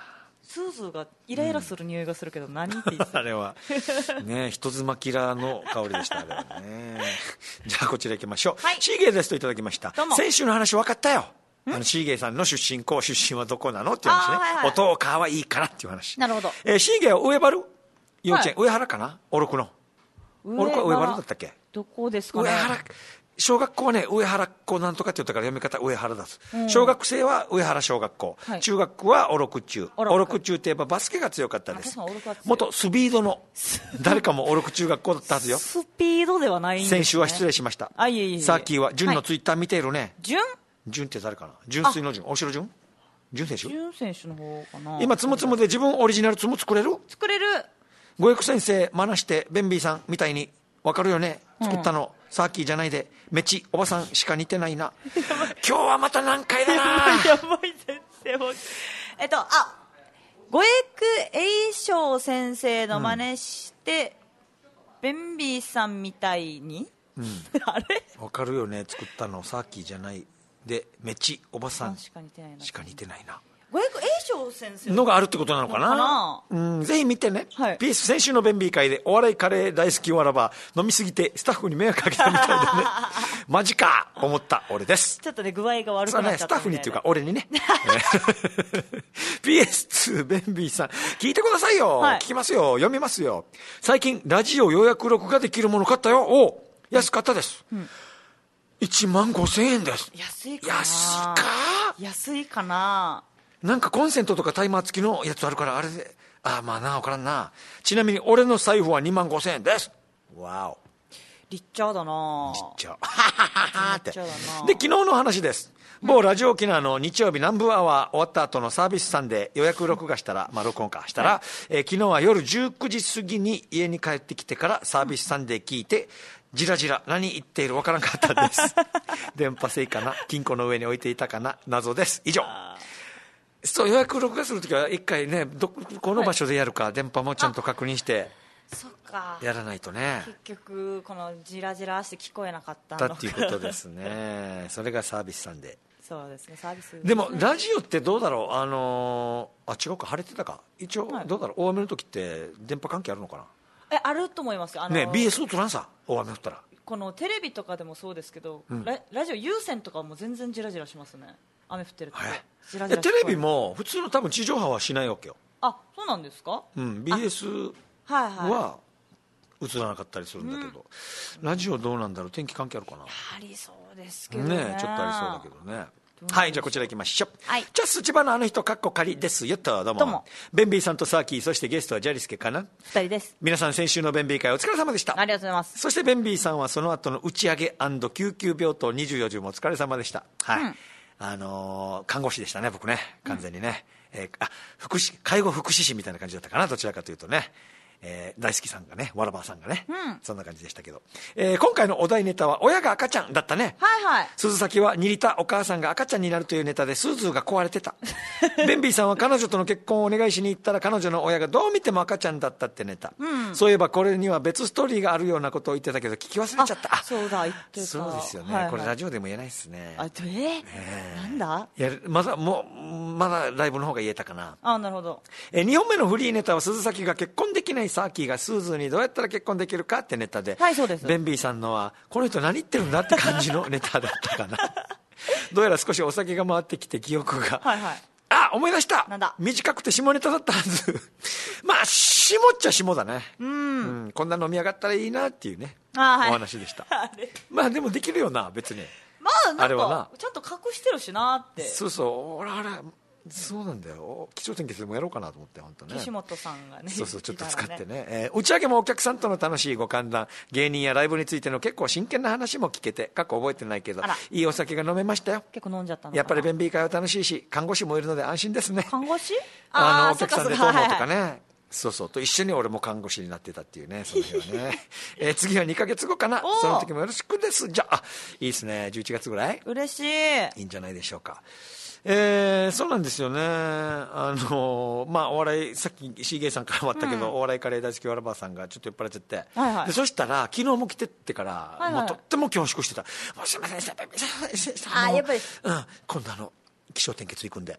スーズーがイライラする匂いがするけど、何って言ってたあれはね、人妻キラーの香りでしたあれはねじゃあこちら行きましょう、はい、シーゲーですといただきました。先週の話分かったよ。あのシーゲーさんの出身校出身はどこなのっていう話ね、はいはい、音川はいいからっていう話。 なるほど、 えー、シーゲーは上原幼稚園、はい、上原かな、おろくのおろくは上原だったっけ。 どこですかね。 上原小学校はね、上原校なんとかって言ったから読み方上原だす、うん、小学生は上原小学校、はい、中学はおろく中、おろく中といえばバスケが強かったです。元スピードの誰かもおろく中学校だったはずよ。 スピードではないんですね。 先週は失礼しました。 あ、いえいえいえ。 さっきは潤のツイッター見ているね。 潤、はい、 潤って誰かな。純粋の潤、お城潤潤選手。 潤選手の方かな。 今つむつむで自分オリジナルつむ作れる作れる。 五育先生まなしてベンビーさんみたいに分かるよね、作ったの、うん、サーキーじゃないでめちおばさんしか似てないな今日はまた何回だなやばい先生えっとあ五育栄翔先生の真似して、うん、ベンビーさんみたいに、うん、あれ分かるよね、作ったのサーキーじゃないでめちおばさんしか似てないな、しか似てないな五育栄翔先生のがあるってことなのかな。かな、うん、ぜひ見てね、はい、ピース先週のベンビー会でお笑いカレー大好きわらば飲みすぎてスタッフに迷惑かけたみたいでねマジか思った俺です。 ちょっとね具合が悪くなっちゃったみたいな、ね、 スタッフにっていうか俺にねピーエスツー ベンビーさん聞いてくださいよ、はい、聞きますよ、読みますよ。最近ラジオ予約録画できるもの買ったよ。お安かったです、うん、いちまんごせんえんです。 安いかな。 安いか安いかな。 なんかコンセントとかタイマー付きのやつあるからあれで、ああまあな分からんな。ちなみに俺の財布はにまんごせんえんです。わおリッチャーだな。 リッチャーってで昨日の話です。某ラジオ沖縄の日曜日南部アワー終わった後のサービスさんで予約録画したら、まあ録音かしたら、はい、えー、昨日は夜じゅうくじ過ぎに家に帰ってきてからサービスさんで聞いて、じらじら何言っているわからんかったです電波製かな、金庫の上に置いていたかな、謎です。以上。そう予約録画するときは一回ね、どこの場所でやるか、はい、電波もちゃんと確認してそっかやらないとね。 結局このじらじらして聞こえなかっただっていうことですねそれがサービスさんで。 そうですね、サービスで、ね、 でもラジオってどうだろう、あのー、あ違うか、晴れてたか一応、はい、どうだろう、大雨の時って電波関係あるのかな。 えあると思いますよ、あのー、 ね ビーエス を取らんさ、大雨降ったら。 このテレビとかでもそうですけど、うん、ラ, ラジオ有線とかも全然ジラジラしますね、雨降ってると。 ジラジラテレビも普通の多分地上波はしないわけよ。 あそうなんですか。 うん ビーエス は映らなかったりするんだけど、うん、ラジオどうなんだろう、天気関係あるかな。 ありそうですけど ね, ねちょっとありそうだけどね。はい、じゃあこちら行きましょう。はい、じゃあ千葉のあの人かっこ仮ですよと。どうも。どうもベンビーさんとサーキー、そしてゲストはジャリスケかな、 ふたりです。 皆さん先週のベンビー会お疲れ様でした。 ありがとうございます。 そしてベンビーさんはその後の打ち上げ&救急病棟にじゅうよじもお疲れ様でした。はい、うん、あのー、看護師でしたね僕ね、完全にね、うん、えー、あ福祉介護福祉士みたいな感じだったかな、どちらかというとね。えー、大好きさんがね、わらばさんがね、うん、そんな感じでしたけど、えー、今回のお題ネタは親が赤ちゃんだったね。 はいはい。 鈴崎は煮たお母さんが赤ちゃんになるというネタでスーズーが壊れてたベンビーさんは彼女との結婚をお願いしに行ったら彼女の親がどう見ても赤ちゃんだったってネタ、うん、そういえばこれには別ストーリーがあるようなことを言ってたけど聞き忘れちゃった。 あそうだ言ってた。 そうですよね、はいはい、これラジオでも言えないですね。 あえーえー、なんだいやまだもうまだライブの方が言えたかな。 あなるほど。 えにほんめのフリーネタは鈴崎が結婚できないサーキーがスーズーにどうやったら結婚できるかってネタで、 はいそうです。 ベンビーさんのはこの人何言ってるんだって感じのネタだったかなどうやら少しお酒が回ってきて記憶がはい、はい、あ思い出した。 なんだ。 短くて下ネタだったはずまあ下っちゃ下だね。うん、うん、こんな飲み上がったらいいなっていうねあ、はい、お話でしたまあでもできるよな別に。 まあなんかあれはなちゃんと隠してるしなって。 そうそう俺あれそうなんだよ、気象点結でもやろうかなと思って本当ね。 岸本さんがねそうそうちょっと使ってね、ねえー、打ち上げもお客さんとの楽しいご歓談、芸人やライブについての結構真剣な話も聞けて、過去覚えてないけどいいお酒が飲めましたよ。 結構飲んじゃったのかな。 やっぱりベンビー会は楽しいし看護師もいるので安心ですね。 看護師あのお客さんでどうもとかね、はいはい、そうそうと一緒に俺も看護師になってたっていうね、その日はね、えー、次はにかげつごかな、その時もよろしくです。じゃあいいですね、じゅういちがつぐらい嬉しいいいんじゃないでしょうか。えー、そうなんですよね。あのまあお笑いさっきシーゲイさんからもあったけど、うん、お笑いカレー大好きわらばさんがちょっと酔っ払っちゃって、はいはい、でそしたら昨日も来てってから、はいはい、もうとっても恐縮してた。もうすいませんでした、あやっぱり、うん、今度あの気象点結行くんで、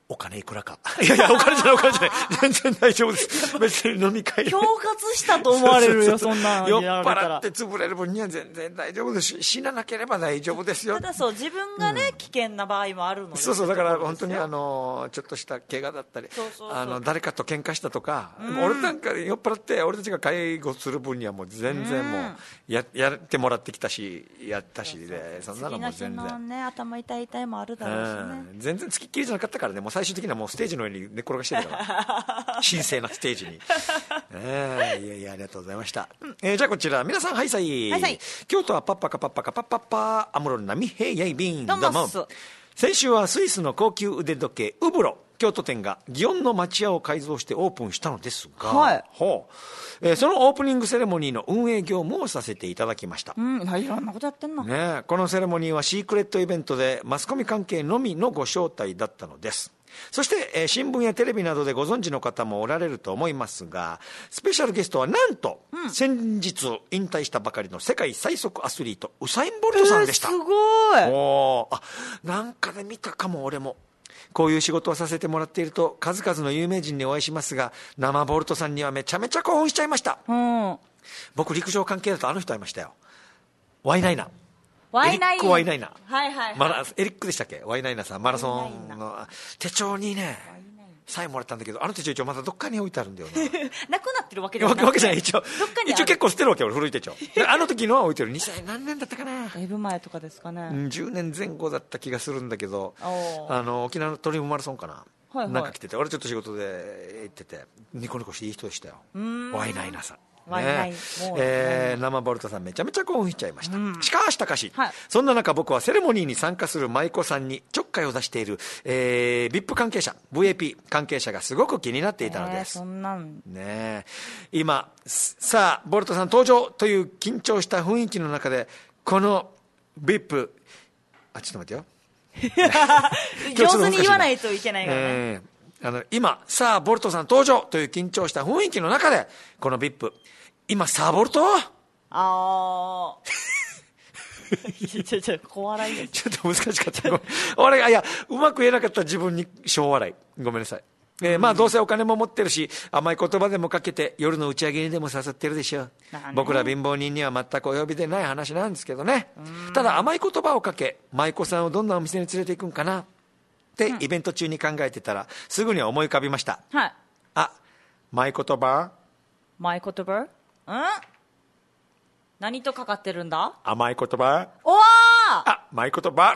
お金いくらか。いやいや、お金じゃない、お金じゃない。全然大丈夫です。別に飲み会。 恐喝したと思われるよ、そんな酔っ払って潰れる分には全然大丈夫ですし、死ななければ大丈夫ですよ。 ただそう、自分がね、うん、危険な場合もあるので。 そうそう、だから本当にあの、ちょっとした怪我だったり、そうそうそう、あの、誰かと喧嘩したとか、うん、俺なんか酔っ払って、俺たちが介護する分にはもう全然もう、や、やってもらってきたし、やったしで、そんなのも全然。 次の日のね、頭痛い痛いもあるだろうしね。うん、 全然つきっきりじゃなかったからね、もう最終的にはもうステージの上に寝っ転がしてるから神聖なステージに、えー、いやいやありがとうございました、えー、じゃあこちら皆さんはいさい、はいさい、京都はパッパカパッパカパッパッパアムロナミヘイヤイビンどうも。先週はスイスの高級腕時計ウブロ京都店が祇園の町屋を改造してオープンしたのですが、はい、ほう、えー、そのオープニングセレモニーの運営業務をさせていただきました。 うん、いろんなことやってんの、 ね、このセレモニーはシークレットイベントでマスコミ関係のみのご招待だったのです。そして、えー、新聞やテレビなどでご存知の方もおられると思いますが、スペシャルゲストはなんと、うん、先日引退したばかりの世界最速アスリートウサイン・ボルトさんでした。 えー、すごい。 おー、あ、なんかで見たかも俺も。こういう仕事をさせてもらっていると数々の有名人にお会いしますが、生ボルトさんにはめちゃめちゃ興奮しちゃいました、うん、僕陸上関係だとあの人会いましたよ。ワイナイナワイナイナエリック・ワイナイナ、 はいはいはい、 マラエリックでしたっけ、ワイナイナさん、マラソンの手帳にねサインもらったんだけど、あの手帳一応まだどっかに置いてあるんだよななくなってるわけじゃないわけじゃない、一応一応結構捨てるわけ俺、古い手帳あの時のは置いてる。にさい何年だったかな、 だいぶ前とかですかね、 じゅうねんぜん後だった気がするんだけど、あの沖縄のトリュフマラソンかな、はいはい、なんか来てて、俺ちょっと仕事で行っててニコニコしていい人でしたよ、ワイナイナさんねえー、生ボルトさんめちゃめちゃ興奮しちゃいました、うん、しかし高し、はい、そんな中僕はセレモニーに参加する舞妓さんにちょっかいを出している、えー、ブイアイピー 関係者 ブイアイピー 関係者がすごく気になっていたのです、 えー、そんなんね、今さあボルトさん登場という緊張した雰囲気の中でこの ブイアイピー あちょっと待ってよ上手に言わないといけないからね、えー、あの今さあボルトさん登場という緊張した雰囲気の中でこの ブイアイピー今さあボルトああちょちょちょ小笑いですちょっと難しかったごめん俺がいやうまく言えなかった自分に小笑いごめんなさい、えー、まあどうせお金も持ってるし甘い言葉でもかけて夜の打ち上げにでも誘ってるでしょう。僕ら貧乏人には全くお呼びでない話なんですけどね。ただ甘い言葉をかけ舞妓さんをどんなお店に連れて行くんかなってイベント中に考えてたらすぐに思い浮かびました、はい、あ舞言葉舞言葉ん何とかかってるんだ。 甘い言葉。 おーあ舞言葉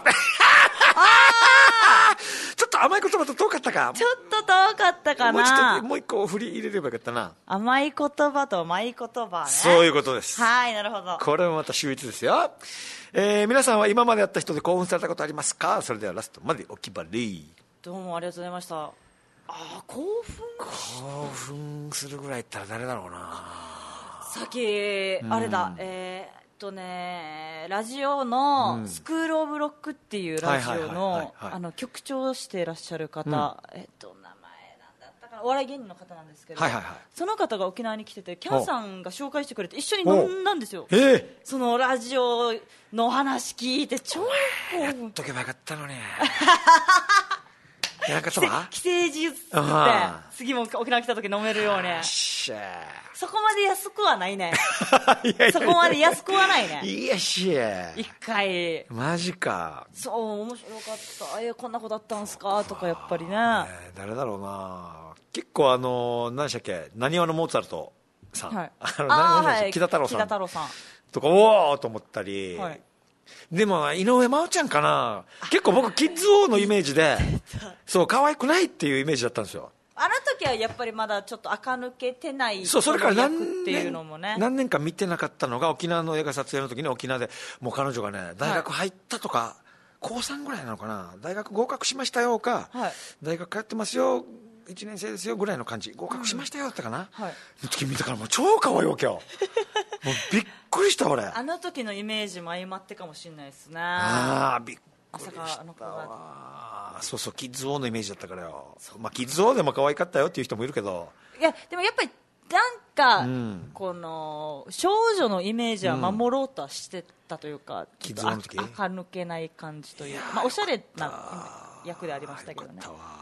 ちょっと甘い言葉と遠かったか。 ちょっと遠かったかな。 もうちょっともう一個振り入れればよかったな。 甘い言葉と舞言葉ね。 そういうことです。 はい、なるほど。 これもまた秀逸ですよ、えー、皆さんは今までやった人で興奮されたことありますか。それではラストまでお決まり。 どうもありがとうございました。ああ興奮興奮するぐらいやったら誰だろうな。 さっきあれだ、うん、えー、っとねラジオのスクールオブロックっていうラジオの局長をしていらっしゃる方、うん、えっと名前なんだったかな、お笑い芸人の方なんですけど、はいはいはい、その方が沖縄に来ててキャンさんが紹介してくれて一緒に飲んだんですよ、えー、そのラジオの話聞いて超興奮。 やっとけばよかったのになんか寄生獣って次も沖縄来た時飲めるように。そこまで安くはないねいやいやいやそこまで安くはないね。 いやし一回マジか。 そう面白かった。えこんな子だったんすかとかやっぱりね、えー、 誰だろうな。結構あの何でしたっけなにわのモーツァルトさん、はい、あのあ、はい、 木田太郎さん木田太郎さんとかおおと思ったり、はい、でも井上真央ちゃんかな。結構僕キッズ王のイメージでそう可愛くないっていうイメージだったんですよ。 あの時はやっぱりまだちょっと垢抜けてない。 そうそれから何年っていうのもね何年か見てなかったのが沖縄の映画撮影の時に沖縄でもう彼女がね大学入ったとか、はい、こうさんぐらいなのかな。大学合格しましたよか、はい、大学通ってますよいちねん生ですよぐらいの感じ。合格しましたよってかな、うんはい、の時見たからもう超可愛いわけよもうびっくりした俺。 あの時のイメージも相まってかもしれないですね。 ああびっくりしたわ。そうそうキッズ王のイメージだったからよ。まあ、キッズ王でも可愛かったよっていう人もいるけど、 いやでもやっぱりなんか、うん、この少女のイメージは守ろうとはしてたというか、うん、 キッズ王の時垢抜けない感じというか、まあ、おしゃれな役でありましたけどね。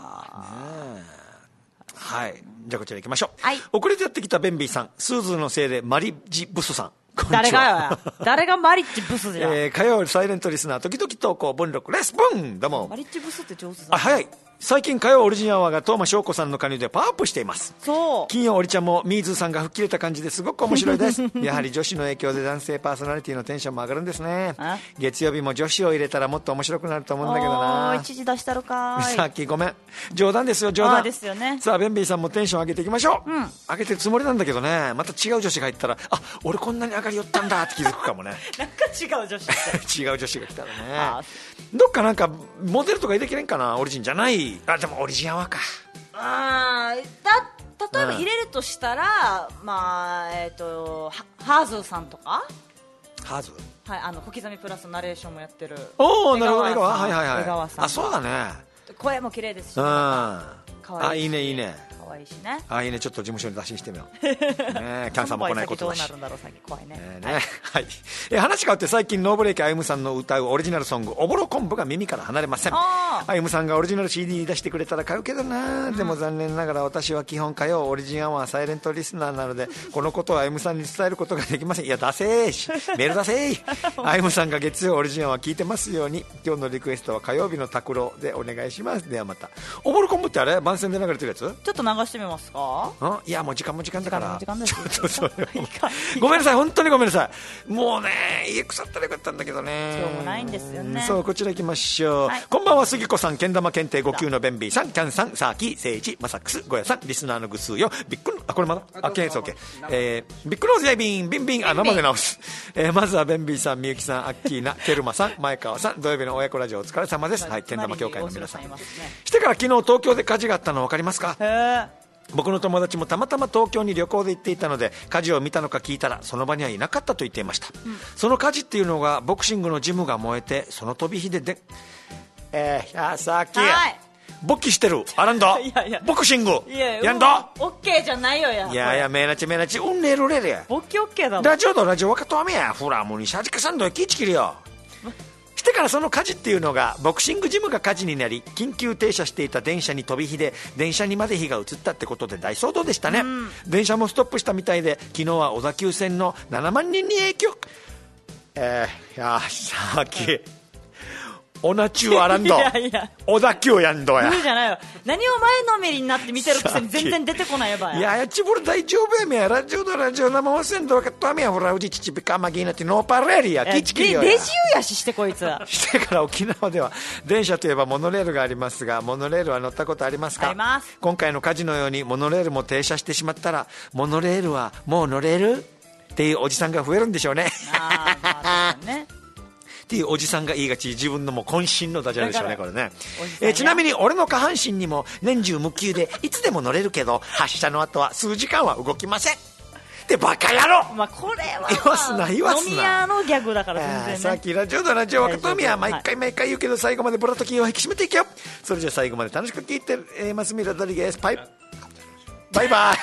はい、じゃあこちら行きましょう、 はい、 遅れてやってきたベンビーさん、スーズーのせいでマリッジブスさん、 誰がよ誰がマリッジブスじゃん、 えー、火曜サイレントリスナー時々投稿ボンロックレスポン、どうも。 マリッジブスって上手だ、ね、 あ、早い。最近火曜オリジンアワーが東間翔子さんの加入でパワーアップしています。 そう金曜オリちゃんもミーズーさんが吹っ切れた感じですごく面白いですやはり女子の影響で男性パーソナリティのテンションも上がるんですね。月曜日も女子を入れたらもっと面白くなると思うんだけどな。 一時出したろかーいさっきごめん、冗談ですよ冗談ですよ、ね、 さあベンビーさんもテンション上げていきましょう、 うん、 上げてるつもりなんだけどね、また違う女子が入ったら、あ、俺こんなに上がりよったんだって気づくかもねなんか違う女子違う女子が来たらねどっかなんかモデルとかできれんかな、オリジンじゃない、あ、でもオリジンアワーか。 あだ例えば入れるとしたら、うん、まあえっ、ー、とハーズーさんとか、 ハーズー、はい、あの小刻みプラスナレーションもやってる。 おお、なるほど、江川、はいはいはい、 江川さん、 あ、そうだね、 声も綺麗ですし、 うん、 かわいいし、 あ、いいねいいね、 かわいいしね、 あ、いいね、ちょっと事務所に打診してみようね、キャンさんも来ないことだし、 どうなるんだろう、先怖いね、 えーね、はい、えー、話変わって最近ノーブレーキあゆむさんの歌うオリジナルソングおぼろ昆布が耳から離れません。あゆむさんがオリジナル シーディー 出してくれたら買うけどな、うん、でも残念ながら私は基本火曜オリジンアワーサイレントリスナーなのでこのことをあゆむさんに伝えることができません。いや出せーしメール出せーあゆむさんが月曜オリジンアワー聞いてますように、今日のリクエストは火曜日の拓郎でお願いします。ではまた。おぼろ昆布ってあれ番宣で流れてるやつ、 ちょっと流してみますか。 いやもう時間も時間だから時間も時間ですちょっとそれごめんなさい、本当にごめんなさい、もうね家腐ったらよかったんだけどね、 しょうもないんですよね。 そう、こちら行きましょう、 はい、 こんばんは、杉子さん、けん玉検定ご級のベンビーさん、キャンさん、サーキー、セイジ、マサックス、ゴヤさん、リスナーのグスーよ、ビックあ、これまだあ、ケンソーケ、えー、ビックローズやビンビンビン、あ、生で直す、えー、まずはベンビーさん、みゆきさん、アッキーナ、ケルマさん、前川さん、土曜日の親子ラジオお疲れ様です。はい、けん玉協会の皆さん、してから昨日東京で火事があったの分かりますか。へー、僕の友達もたまたま東京に旅行で行っていたので火事を見たのか聞いたらその場にはいなかったと言っていました、うん、その火事っていうのがボクシングのジムが燃えてその飛び火ででえー、やさき勃起してるあらんだいやいやボクシングいやいややんだオッケーじゃないよやいやいやめなちめなちうんねるれれ勃起オッケーだもんラジオだラジオ分かっとわめやほらもうにしゃじかさんど気ぃちきるよしてからその火事っていうのがボクシングジムが火事になり緊急停車していた電車に飛び火で電車にまで火が移ったってことで大騒動でしたね、うん、電車もストップしたみたいで昨日は小田急線のななまんにんに影響えー、やさきおなちゅうあらんど小田急やんどやじゃないよ何を前のめりになって見てるくせに全然出てこないばやいややちぼる大丈夫やめやラジオだラジオ生放送どうかっとはめやほらうちちちびかまぎなってノーパレリやキチキリよやレジュやししてこいつしてから沖縄では電車といえばモノレールがありますがモノレールは乗ったことありますか。 あります。 今回の火事のようにモノレールも停車してしまったらモノレールはもう乗れるっていうおじさんが増えるんでしょうね。 あー、まあ、ねっていうおじさんが言いがち自分のもう渾身のダジャレでしょうねこれね、えー、ちなみに俺の下半身にも年中無休でいつでも乗れるけど発車の後は数時間は動きませんってバカ野郎、 まあ、これは、まあ、 言わすな言わすな飲み屋のギャグだから全然、ね、 さっきラジオだラジオ若富は毎回毎回言うけど最後までブラと気を引き締めていけよ。それじゃ最後まで楽しく聞いてる、えー、マスミラドリゲスパイバイバイ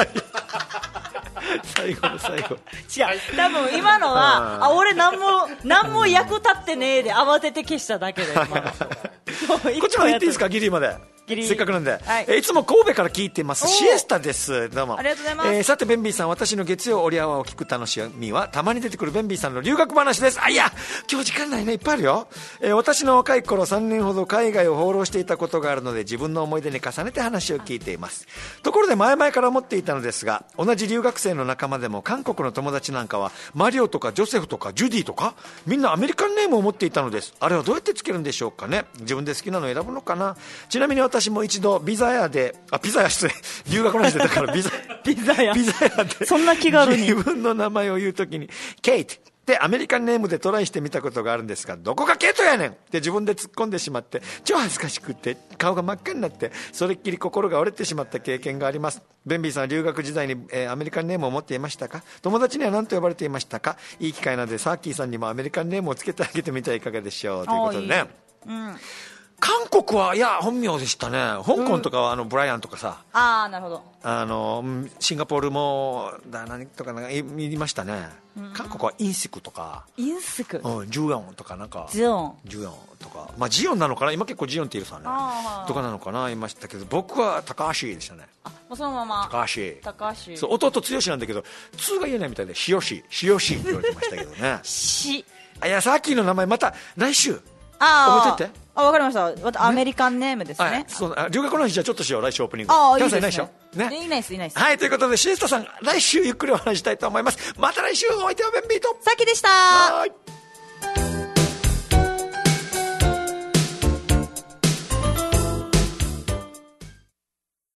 最後の最後違う多分今のはあ俺何も何も役立ってねえで慌てて消しただけで今のこっちまで行っていいですかギリまでせっかくなんで、はいえー、いつも神戸から聞いてますシエスタです。どうもありがとうございます、 えー、さてベンビーさん私の月曜オリアワーを聞く楽しみはたまに出てくるベンビーさんの留学話です。あいや今日時間ないねいっぱいあるよ、えー、私の若い頃さんねんほど海外を放浪していたことがあるので自分の思い出に重ねて話を聞いています。ところで前々から思っていたのですが同じ留学生の仲間でも韓国の友達なんかはマリオとかジョセフとかジュディとかみんなアメリカンネームを持っていたのです。あれはどうやってつけるんでしょうかね。自分で好きなのを選ぶのかな。ちなみに私も一度ビザ屋であピザ屋失礼留学の話でだからビザピザ屋ピザ屋でそんな気軽に自分の名前を言うときにケイトでアメリカンネームでトライしてみたことがあるんですがどこがケイトやねんって自分で突っ込んでしまって超恥ずかしくって顔が真っ赤になってそれっきり心が折れてしまった経験があります。ベンビーさんは留学時代に、えー、アメリカンネームを持っていましたか。友達には何と呼ばれていましたか。いい機会なのでサーキーさんにもアメリカンネームをつけてあげてみてはいかがでしょうということでね。 うん韓国はいや本名でしたね。香港とかはあのブライアンとかさ、 うん、ああなるほど。 あのシンガポールもだ何とかなんか言いましたね、うん、韓国はインスクとかインスク、 うん、ジュヨンとかなんかジュヨンジュヨンとか、まあジヨンなのかな、今結構ジヨンって言うさねとかなのかな言いましたけど、僕は高橋でしたね。 あもうそのまま高橋高橋そう弟剛なんだけど通が言えないみたいでしよししよしって言われてましたけどねしいやさっきの名前また来週あ覚えてって。 あ、わかりました。アメリカンネームですね。 そう、留学の話じゃちょっとしよう、来週オープニング。 ああ、いいですね。 いないでしょね。いないです、いないです。 はい、ということで、シエスタさん、来週ゆっくりお話したいと思います。また来週、お相手はベンビーと。 さきでした。 はい。